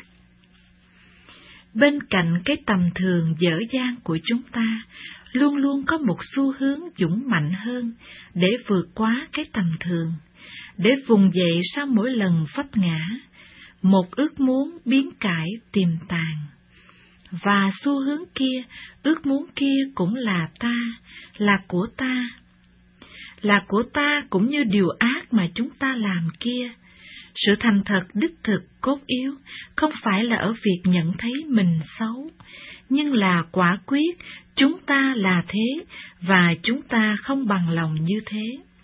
Bên cạnh cái tầm thường dở dang của chúng ta, luôn luôn có một xu hướng dũng mạnh hơn để vượt qua cái tầm thường, để vùng dậy sau mỗi lần vấp ngã, một ước muốn biến cải tiềm tàng. Và xu hướng kia, ước muốn kia cũng là ta, là của ta. Là của ta cũng như điều ác mà chúng ta làm kia. Sự thành thật đích thực cốt yếu không phải là ở việc nhận thấy mình xấu, nhưng là quả quyết chúng ta là thế và chúng ta không bằng lòng như thế.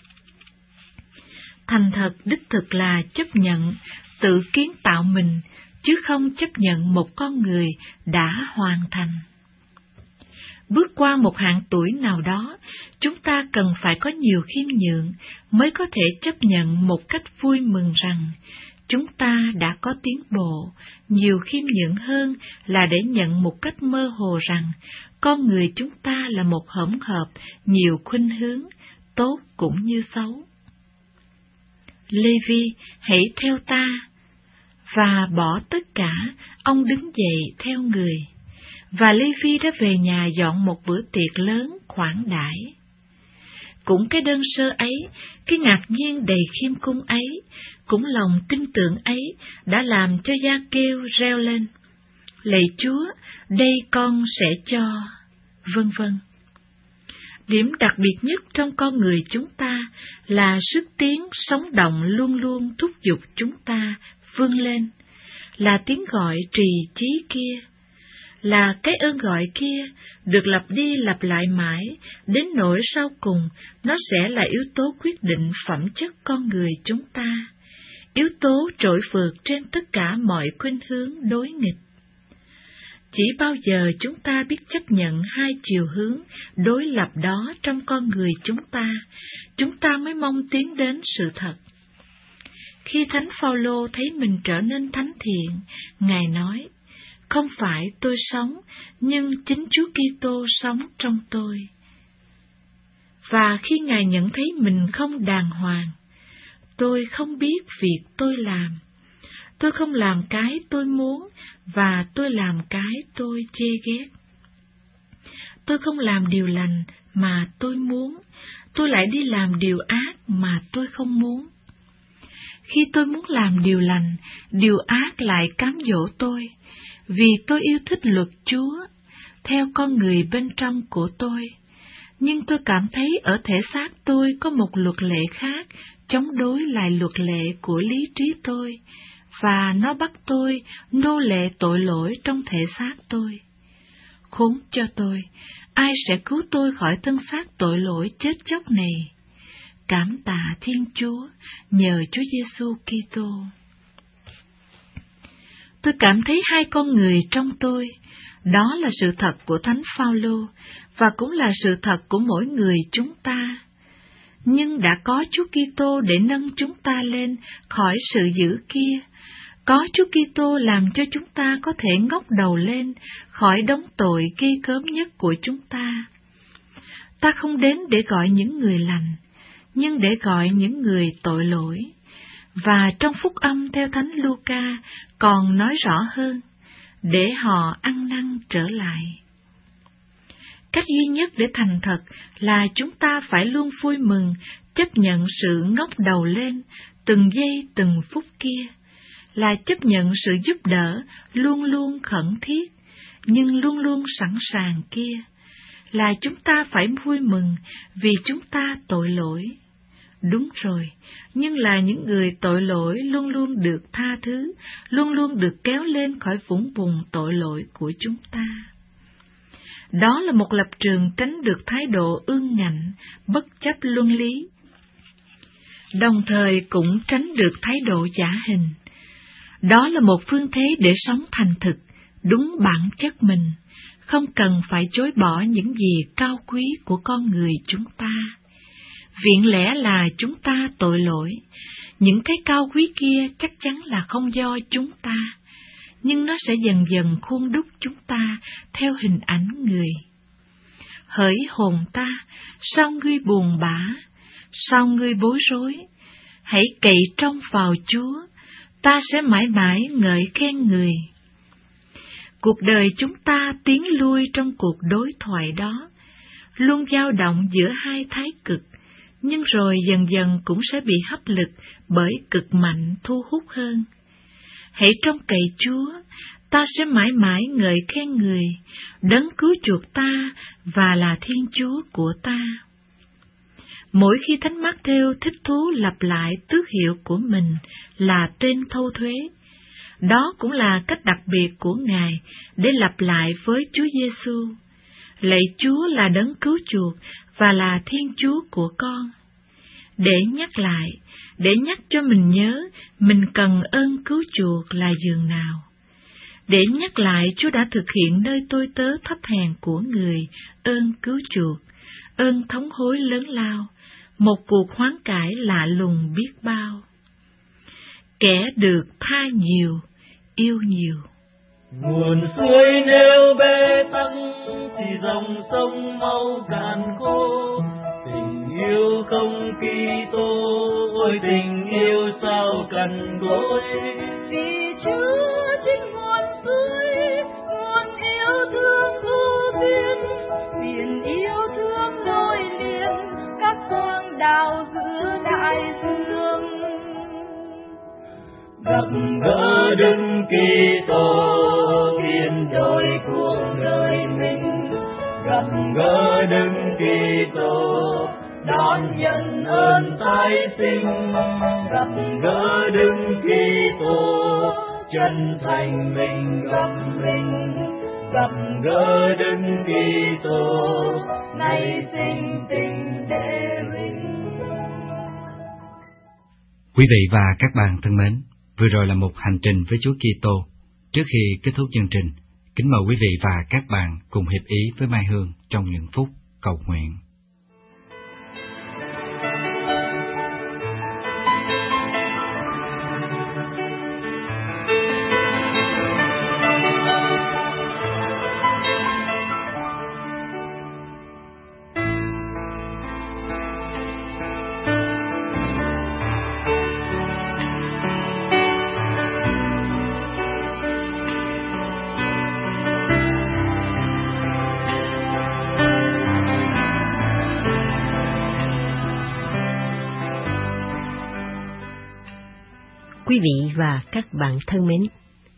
Thành thật đích thực là chấp nhận tự kiến tạo mình, chứ không chấp nhận một con người đã hoàn thành. Bước qua một hạn tuổi nào đó, chúng ta cần phải có nhiều khiêm nhượng mới có thể chấp nhận một cách vui mừng rằng chúng ta đã có tiến bộ. Nhiều khiêm nhượng hơn là để nhận một cách mơ hồ rằng con người chúng ta là một hỗn hợp nhiều khuynh hướng, tốt cũng như xấu. Lê-vi, hãy theo ta. Và bỏ tất cả, ông đứng dậy theo người. Và Lê-vi đã về nhà dọn một bữa tiệc lớn khoản đãi. Cũng cái đơn sơ ấy, cái ngạc nhiên đầy khiêm cung ấy, cũng lòng tin tưởng ấy đã làm cho Gia-kêu reo lên: Lạy Chúa, đây con sẽ cho, vân vân. Điểm đặc biệt nhất trong con người chúng ta là sức tiến sống động luôn luôn thúc giục chúng ta vươn lên, là tiếng gọi trì chí kia, là cái ơn gọi kia được lặp đi lặp lại mãi, đến nỗi sau cùng nó sẽ là yếu tố quyết định phẩm chất con người chúng ta, yếu tố trội vượt trên tất cả mọi khuynh hướng đối nghịch. Chỉ bao giờ chúng ta biết chấp nhận hai chiều hướng đối lập đó trong con người chúng ta mới mong tiến đến sự thật. Khi Thánh Phaolô thấy mình trở nên thánh thiện, Ngài nói: Không phải tôi sống, nhưng chính Chúa Kitô sống trong tôi. Và khi Ngài nhận thấy mình không đàng hoàng, tôi không biết việc tôi làm. Tôi không làm cái tôi muốn, và tôi làm cái tôi chê ghét. Tôi không làm điều lành mà tôi muốn, tôi lại đi làm điều ác mà tôi không muốn. Khi tôi muốn làm điều lành, điều ác lại cám dỗ tôi, vì tôi yêu thích luật Chúa, theo con người bên trong của tôi. Nhưng tôi cảm thấy ở thể xác tôi có một luật lệ khác, chống đối lại luật lệ của lý trí tôi, và nó bắt tôi nô lệ tội lỗi trong thể xác tôi. Khốn cho tôi, ai sẽ cứu tôi khỏi thân xác tội lỗi chết chóc này? Cảm tạ Thiên Chúa nhờ Chúa Giêsu Kitô. Tôi cảm thấy hai con người trong tôi, đó là sự thật của Thánh Phaolô và cũng là sự thật của mỗi người chúng ta. Nhưng đã có Chúa Kitô để nâng chúng ta lên khỏi sự dữ kia. Có Chúa Kitô làm cho chúng ta có thể ngóc đầu lên khỏi đống tội ghê gớm nhất của chúng ta. Ta không đến để gọi những người lành, nhưng để gọi những người tội lỗi. Và trong phúc âm theo Thánh Luca còn nói rõ hơn, để họ ăn năn trở lại. Cách duy nhất để thành thật là chúng ta phải luôn vui mừng chấp nhận sự ngóc đầu lên từng giây từng phút kia, là chấp nhận sự giúp đỡ luôn luôn khẩn thiết, nhưng luôn luôn sẵn sàng kia, là chúng ta phải vui mừng vì chúng ta tội lỗi. Đúng rồi, nhưng là những người tội lỗi luôn luôn được tha thứ, luôn luôn được kéo lên khỏi vũng bùn tội lỗi của chúng ta. Đó là một lập trường tránh được thái độ ương ngạnh, bất chấp luân lý, đồng thời cũng tránh được thái độ giả hình. Đó là một phương thế để sống thành thực, đúng bản chất mình, không cần phải chối bỏ những gì cao quý của con người chúng ta. Viện lẽ là chúng ta tội lỗi, những cái cao quý kia chắc chắn là không do chúng ta, nhưng nó sẽ dần dần khuôn đúc chúng ta theo hình ảnh người. Hỡi hồn ta, sao ngươi buồn bã, sao ngươi bối rối? Hãy cậy trông vào Chúa, ta sẽ mãi mãi ngợi khen người. Cuộc đời chúng ta tiến lui trong cuộc đối thoại đó, luôn dao động giữa hai thái cực, nhưng rồi dần dần cũng sẽ bị hấp lực bởi cực mạnh thu hút hơn. Hãy trông cậy Chúa, ta sẽ mãi mãi ngợi khen người, đấng cứu chuộc ta và là Thiên Chúa của ta. Mỗi khi Thánh Mác-thêu thích thú lặp lại tước hiệu của mình là tên thâu thuế, đó cũng là cách đặc biệt của Ngài để lặp lại với Chúa Giêsu: lạy Chúa là đấng cứu chuộc và là Thiên Chúa của con. Để nhắc lại, để nhắc cho mình nhớ mình cần ơn cứu chuộc là dường nào. Để nhắc lại Chúa đã thực hiện nơi tôi tớ thấp hèn của người ơn cứu chuộc, ơn thống hối lớn lao, một cuộc hoán cải lạ lùng biết bao. Kẻ được tha nhiều, yêu nhiều. Nguồn suối nếu bê tắc thì dòng sông mau cạn khô. Tình yêu không Kitô, ôi tình yêu sao cằn cỗi. Vì Chúa chính nguồn tươi, nguồn yêu thương vô biên, biển yêu thương nối liền các quang đảo giữa đại dương. Gặp gỡ Đức Kitô biến đổi cuộc đời mình, gặp gỡ Đức Kitô đón nhận ơn tái sinh, gặp gỡ Đức Kitô chân thành mình gặp mình, gặp gỡ Đức Kitô nay sinh tình để mình. Quý vị và các bạn thân mến, vừa rồi là một hành trình với Chúa Kitô. Trước khi kết thúc chương trình, kính mời quý vị và các bạn cùng hiệp ý với Mai Hương trong những phút cầu nguyện. Quý vị và các bạn thân mến,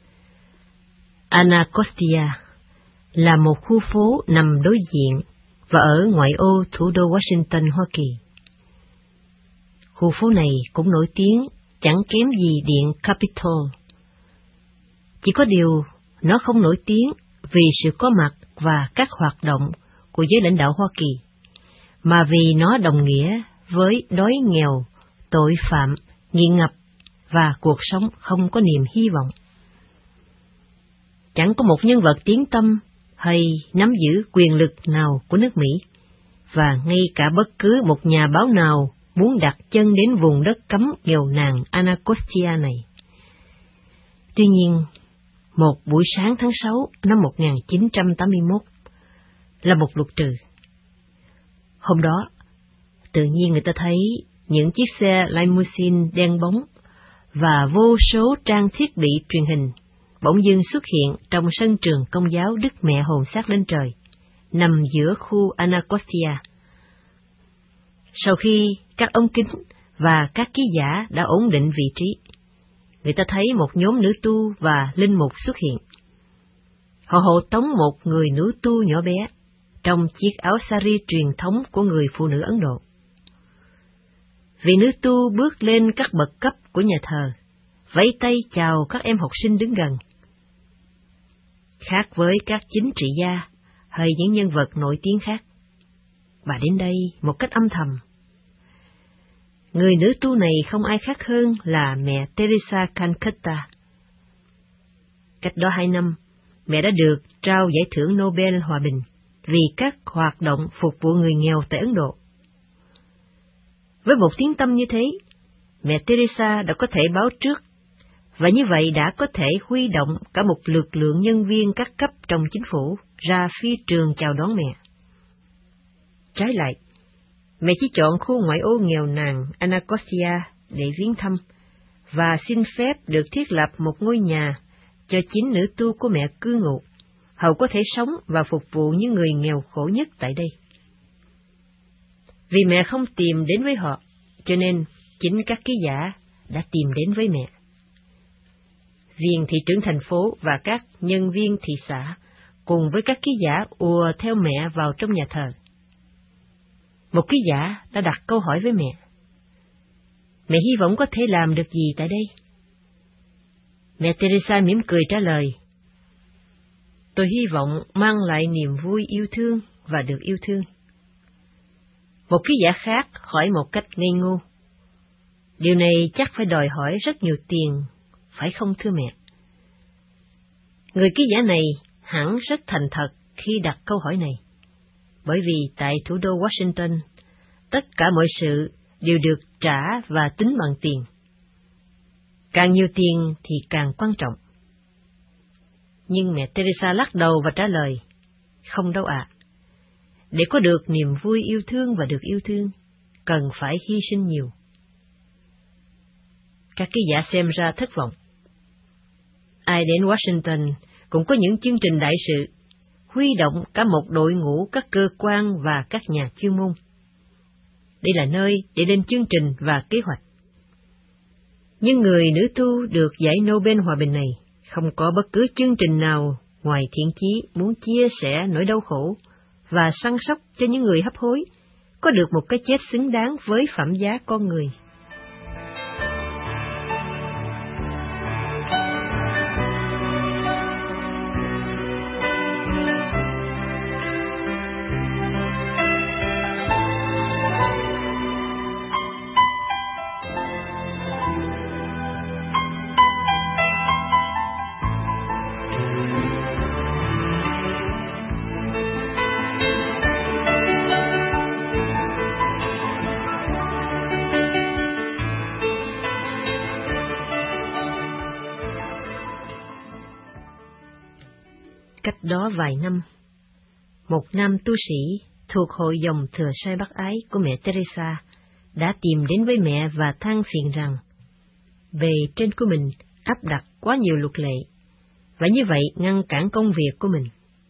Anacostia là một khu phố nằm đối diện và ở ngoại ô thủ đô Washington, Hoa Kỳ. Khu phố này cũng nổi tiếng chẳng kém gì Điện Capitol. Chỉ có điều nó không nổi tiếng vì sự có mặt và các hoạt động của giới lãnh đạo Hoa Kỳ, mà vì nó đồng nghĩa với đói nghèo, tội phạm, nghiện ngập và cuộc sống không có niềm hy vọng. Chẳng có một nhân vật tiếng tăm hay nắm giữ quyền lực nào của nước Mỹ, và ngay cả bất cứ một nhà báo nào muốn đặt chân đến vùng đất cấm nghèo nàn Anacostia này. Tuy nhiên, một buổi sáng tháng 6 năm 1981 là một luật trừ. Hôm đó, tự nhiên người ta thấy những chiếc xe limousine đen bóng và vô số trang thiết bị truyền hình bỗng dưng xuất hiện trong sân trường Công giáo Đức Mẹ Hồn Xác Lên Trời, nằm giữa khu Anacostia. Sau khi các ống kính và các ký giả đã ổn định vị trí, người ta thấy một nhóm nữ tu và linh mục xuất hiện. Họ hộ tống một người nữ tu nhỏ bé trong chiếc áo sari truyền thống của người phụ nữ Ấn Độ. Vị nữ tu bước lên các bậc cấp của nhà thờ, vẫy tay chào các em học sinh đứng gần. Khác với các chính trị gia hay những nhân vật nổi tiếng khác, bà đến đây một cách âm thầm. Người nữ tu này không ai khác hơn là mẹ Teresa Calcutta. Cách đó 2 năm, mẹ đã được trao giải thưởng Nobel Hòa bình vì các hoạt động phục vụ người nghèo tại Ấn Độ. Với một tiếng tăm như thế, mẹ Teresa đã có thể báo trước, và như vậy đã có thể huy động cả một lực lượng nhân viên các cấp trong chính phủ ra phi trường chào đón mẹ. Trái lại, mẹ chỉ chọn khu ngoại ô nghèo nàn Anacostia để viếng thăm và xin phép được thiết lập một ngôi nhà cho 9 nữ tu của mẹ cư ngụ, hầu có thể sống và phục vụ những người nghèo khổ nhất tại đây. Vì mẹ không tìm đến với họ, cho nên chính các ký giả đã tìm đến với mẹ. Viên thị trưởng thành phố và các nhân viên thị xã cùng với các ký giả ùa theo mẹ vào trong nhà thờ. Một ký giả đã đặt câu hỏi với mẹ. Mẹ hy vọng có thể làm được gì tại đây? Mẹ Teresa mỉm cười trả lời. Tôi hy vọng mang lại niềm vui yêu thương và được yêu thương. Một ký giả khác hỏi một cách ngây ngô. Điều này chắc phải đòi hỏi rất nhiều tiền, phải không thưa mẹ? Người ký giả này hẳn rất thành thật khi đặt câu hỏi này, bởi vì tại thủ đô Washington, tất cả mọi sự đều được trả và tính bằng tiền. Càng nhiều tiền thì càng quan trọng. Nhưng mẹ Teresa lắc đầu và trả lời, không đâu ạ. Để có được niềm vui yêu thương và được yêu thương, cần phải hy sinh nhiều. Các ký giả xem ra thất vọng. Ai đến Washington cũng có những chương trình đại sự, huy động cả một đội ngũ các cơ quan và các nhà chuyên môn. Đây là nơi để lên chương trình và kế hoạch. Nhưng người nữ tu được giải Nobel Hòa bình này không có bất cứ chương trình nào ngoài thiện chí muốn chia sẻ nỗi đau khổ và săn sóc cho những người hấp hối, có được một cái chết xứng đáng với phẩm giá con người. Cách đó vài năm, một nam tu sĩ thuộc hội dòng thừa sai bác ái của mẹ Teresa đã tìm đến với mẹ và than phiền rằng bề trên của mình áp đặt quá nhiều luật lệ, và như vậy ngăn cản công việc của mình.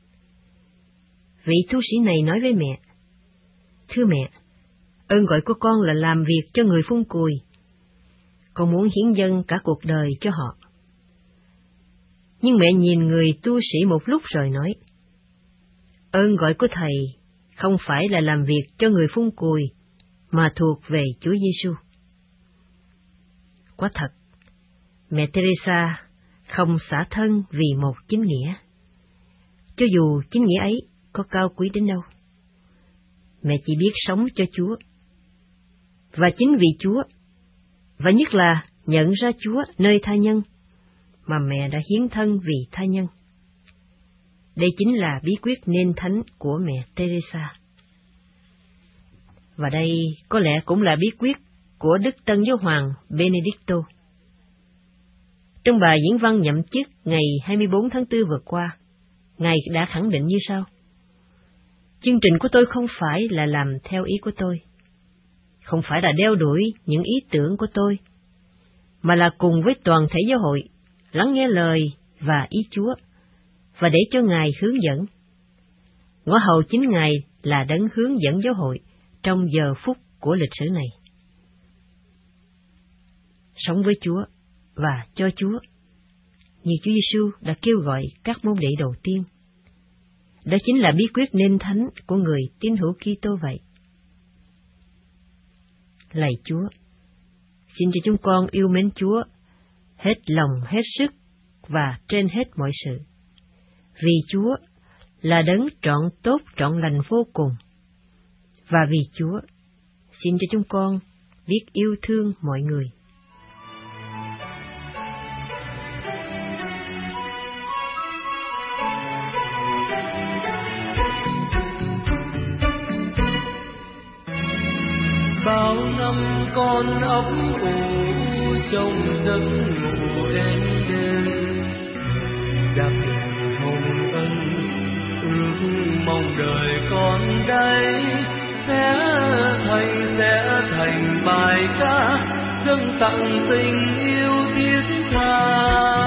Vị tu sĩ này nói với mẹ: "Thưa mẹ, ơn gọi của con là làm việc cho người phun cùi. Con muốn hiến dâng cả cuộc đời cho họ." Nhưng mẹ nhìn người tu sĩ một lúc rồi nói: "Ơn gọi của thầy không phải là làm việc cho người phun cùi, mà thuộc về Chúa Giêsu." Quả thật, mẹ Teresa không xả thân vì một chính nghĩa, cho dù chính nghĩa ấy có cao quý đến đâu. Mẹ chỉ biết sống cho Chúa, và chính vì Chúa, và nhất là nhận ra Chúa nơi tha nhân, mà mẹ đã hiến thân vì tha nhân. Đây chính là bí quyết nên thánh của mẹ Teresa. Và đây có lẽ cũng là bí quyết của Đức Tân Giáo Hoàng Benedicto. Trong bài diễn văn nhậm chức ngày 24 tháng 4 vừa qua, Ngài đã khẳng định như sau: "Chương trình của tôi không phải là làm theo ý của tôi, không phải là đeo đuổi những ý tưởng của tôi, mà là cùng với toàn thể giáo hội lắng nghe lời và ý Chúa, và để cho Ngài hướng dẫn. Ngõ hầu chính Ngài là đấng hướng dẫn giáo hội trong giờ phút của lịch sử này. Sống với Chúa và cho Chúa, như Chúa Giêsu đã kêu gọi các môn đệ đầu tiên. Đó chính là bí quyết nên thánh của người tín hữu Kitô vậy." Lạy Chúa, xin cho chúng con yêu mến Chúa hết lòng hết sức và trên hết mọi sự, vì Chúa là đấng trọn tốt trọn lành vô cùng, và vì Chúa xin cho chúng con biết yêu thương mọi người. Bao năm con ấp ủ trong giấc ngủ êm đêm, đã tìm hồng ân ước mong đời con đây sẽ thành bài ca dâng tặng tình yêu thiết tha.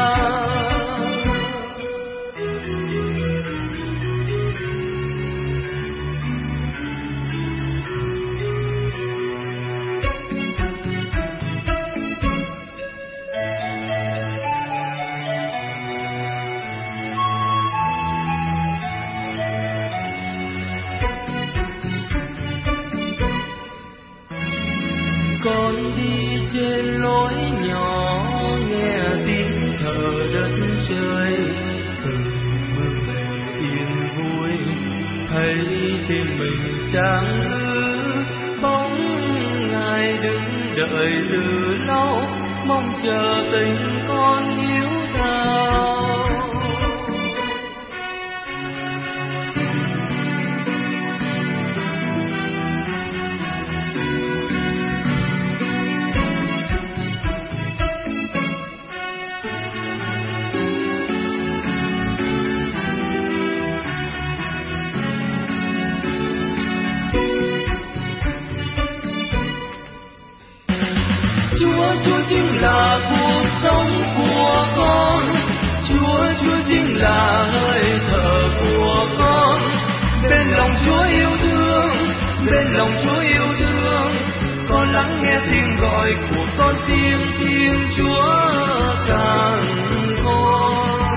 Con đi trên lối nhỏ nghe tiếng thở đất trời, từng mưa về yên vui thấy tim mình sáng ước, bóng Ngài đứng đợi từ lâu mong chờ tình con hiếu thảo. Chúa chính là cuộc sống của con, Chúa chính là hơi thở của con. Bên lòng Chúa yêu thương, bên lòng Chúa yêu thương, con lắng nghe tiếng gọi của con tim Chúa càng con.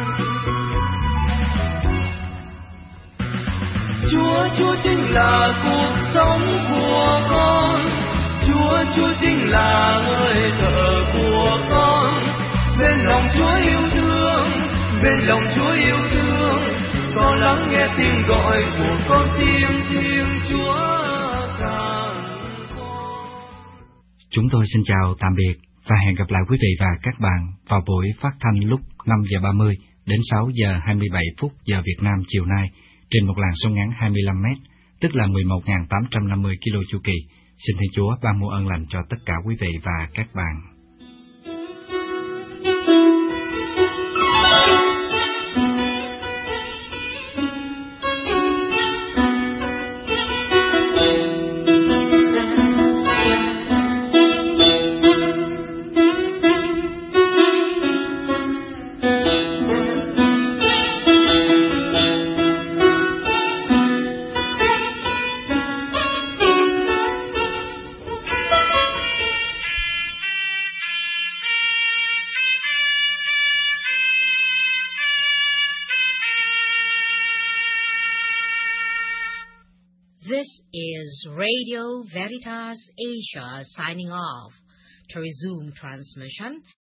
Chúa chính là cuộc sống của con, Chúa chính là hơi thở của con. Bên lòng Chúa yêu thương, bên lòng Chúa yêu thương, con lắng nghe tiếng gọi của con tim Chúa càng con. Chúng tôi xin chào tạm biệt và hẹn gặp lại quý vị và các bạn vào buổi phát thanh lúc 5 giờ 30 đến 6 giờ 27 phút giờ Việt Nam chiều nay trên một làn sóng ngắn 25 m, tức là 11.850 km chu kỳ. Xin Thiên Chúa ban muôn ơn lành cho tất cả quý vị và các bạn. This is Radio Veritas Asia signing off. To resume transmission,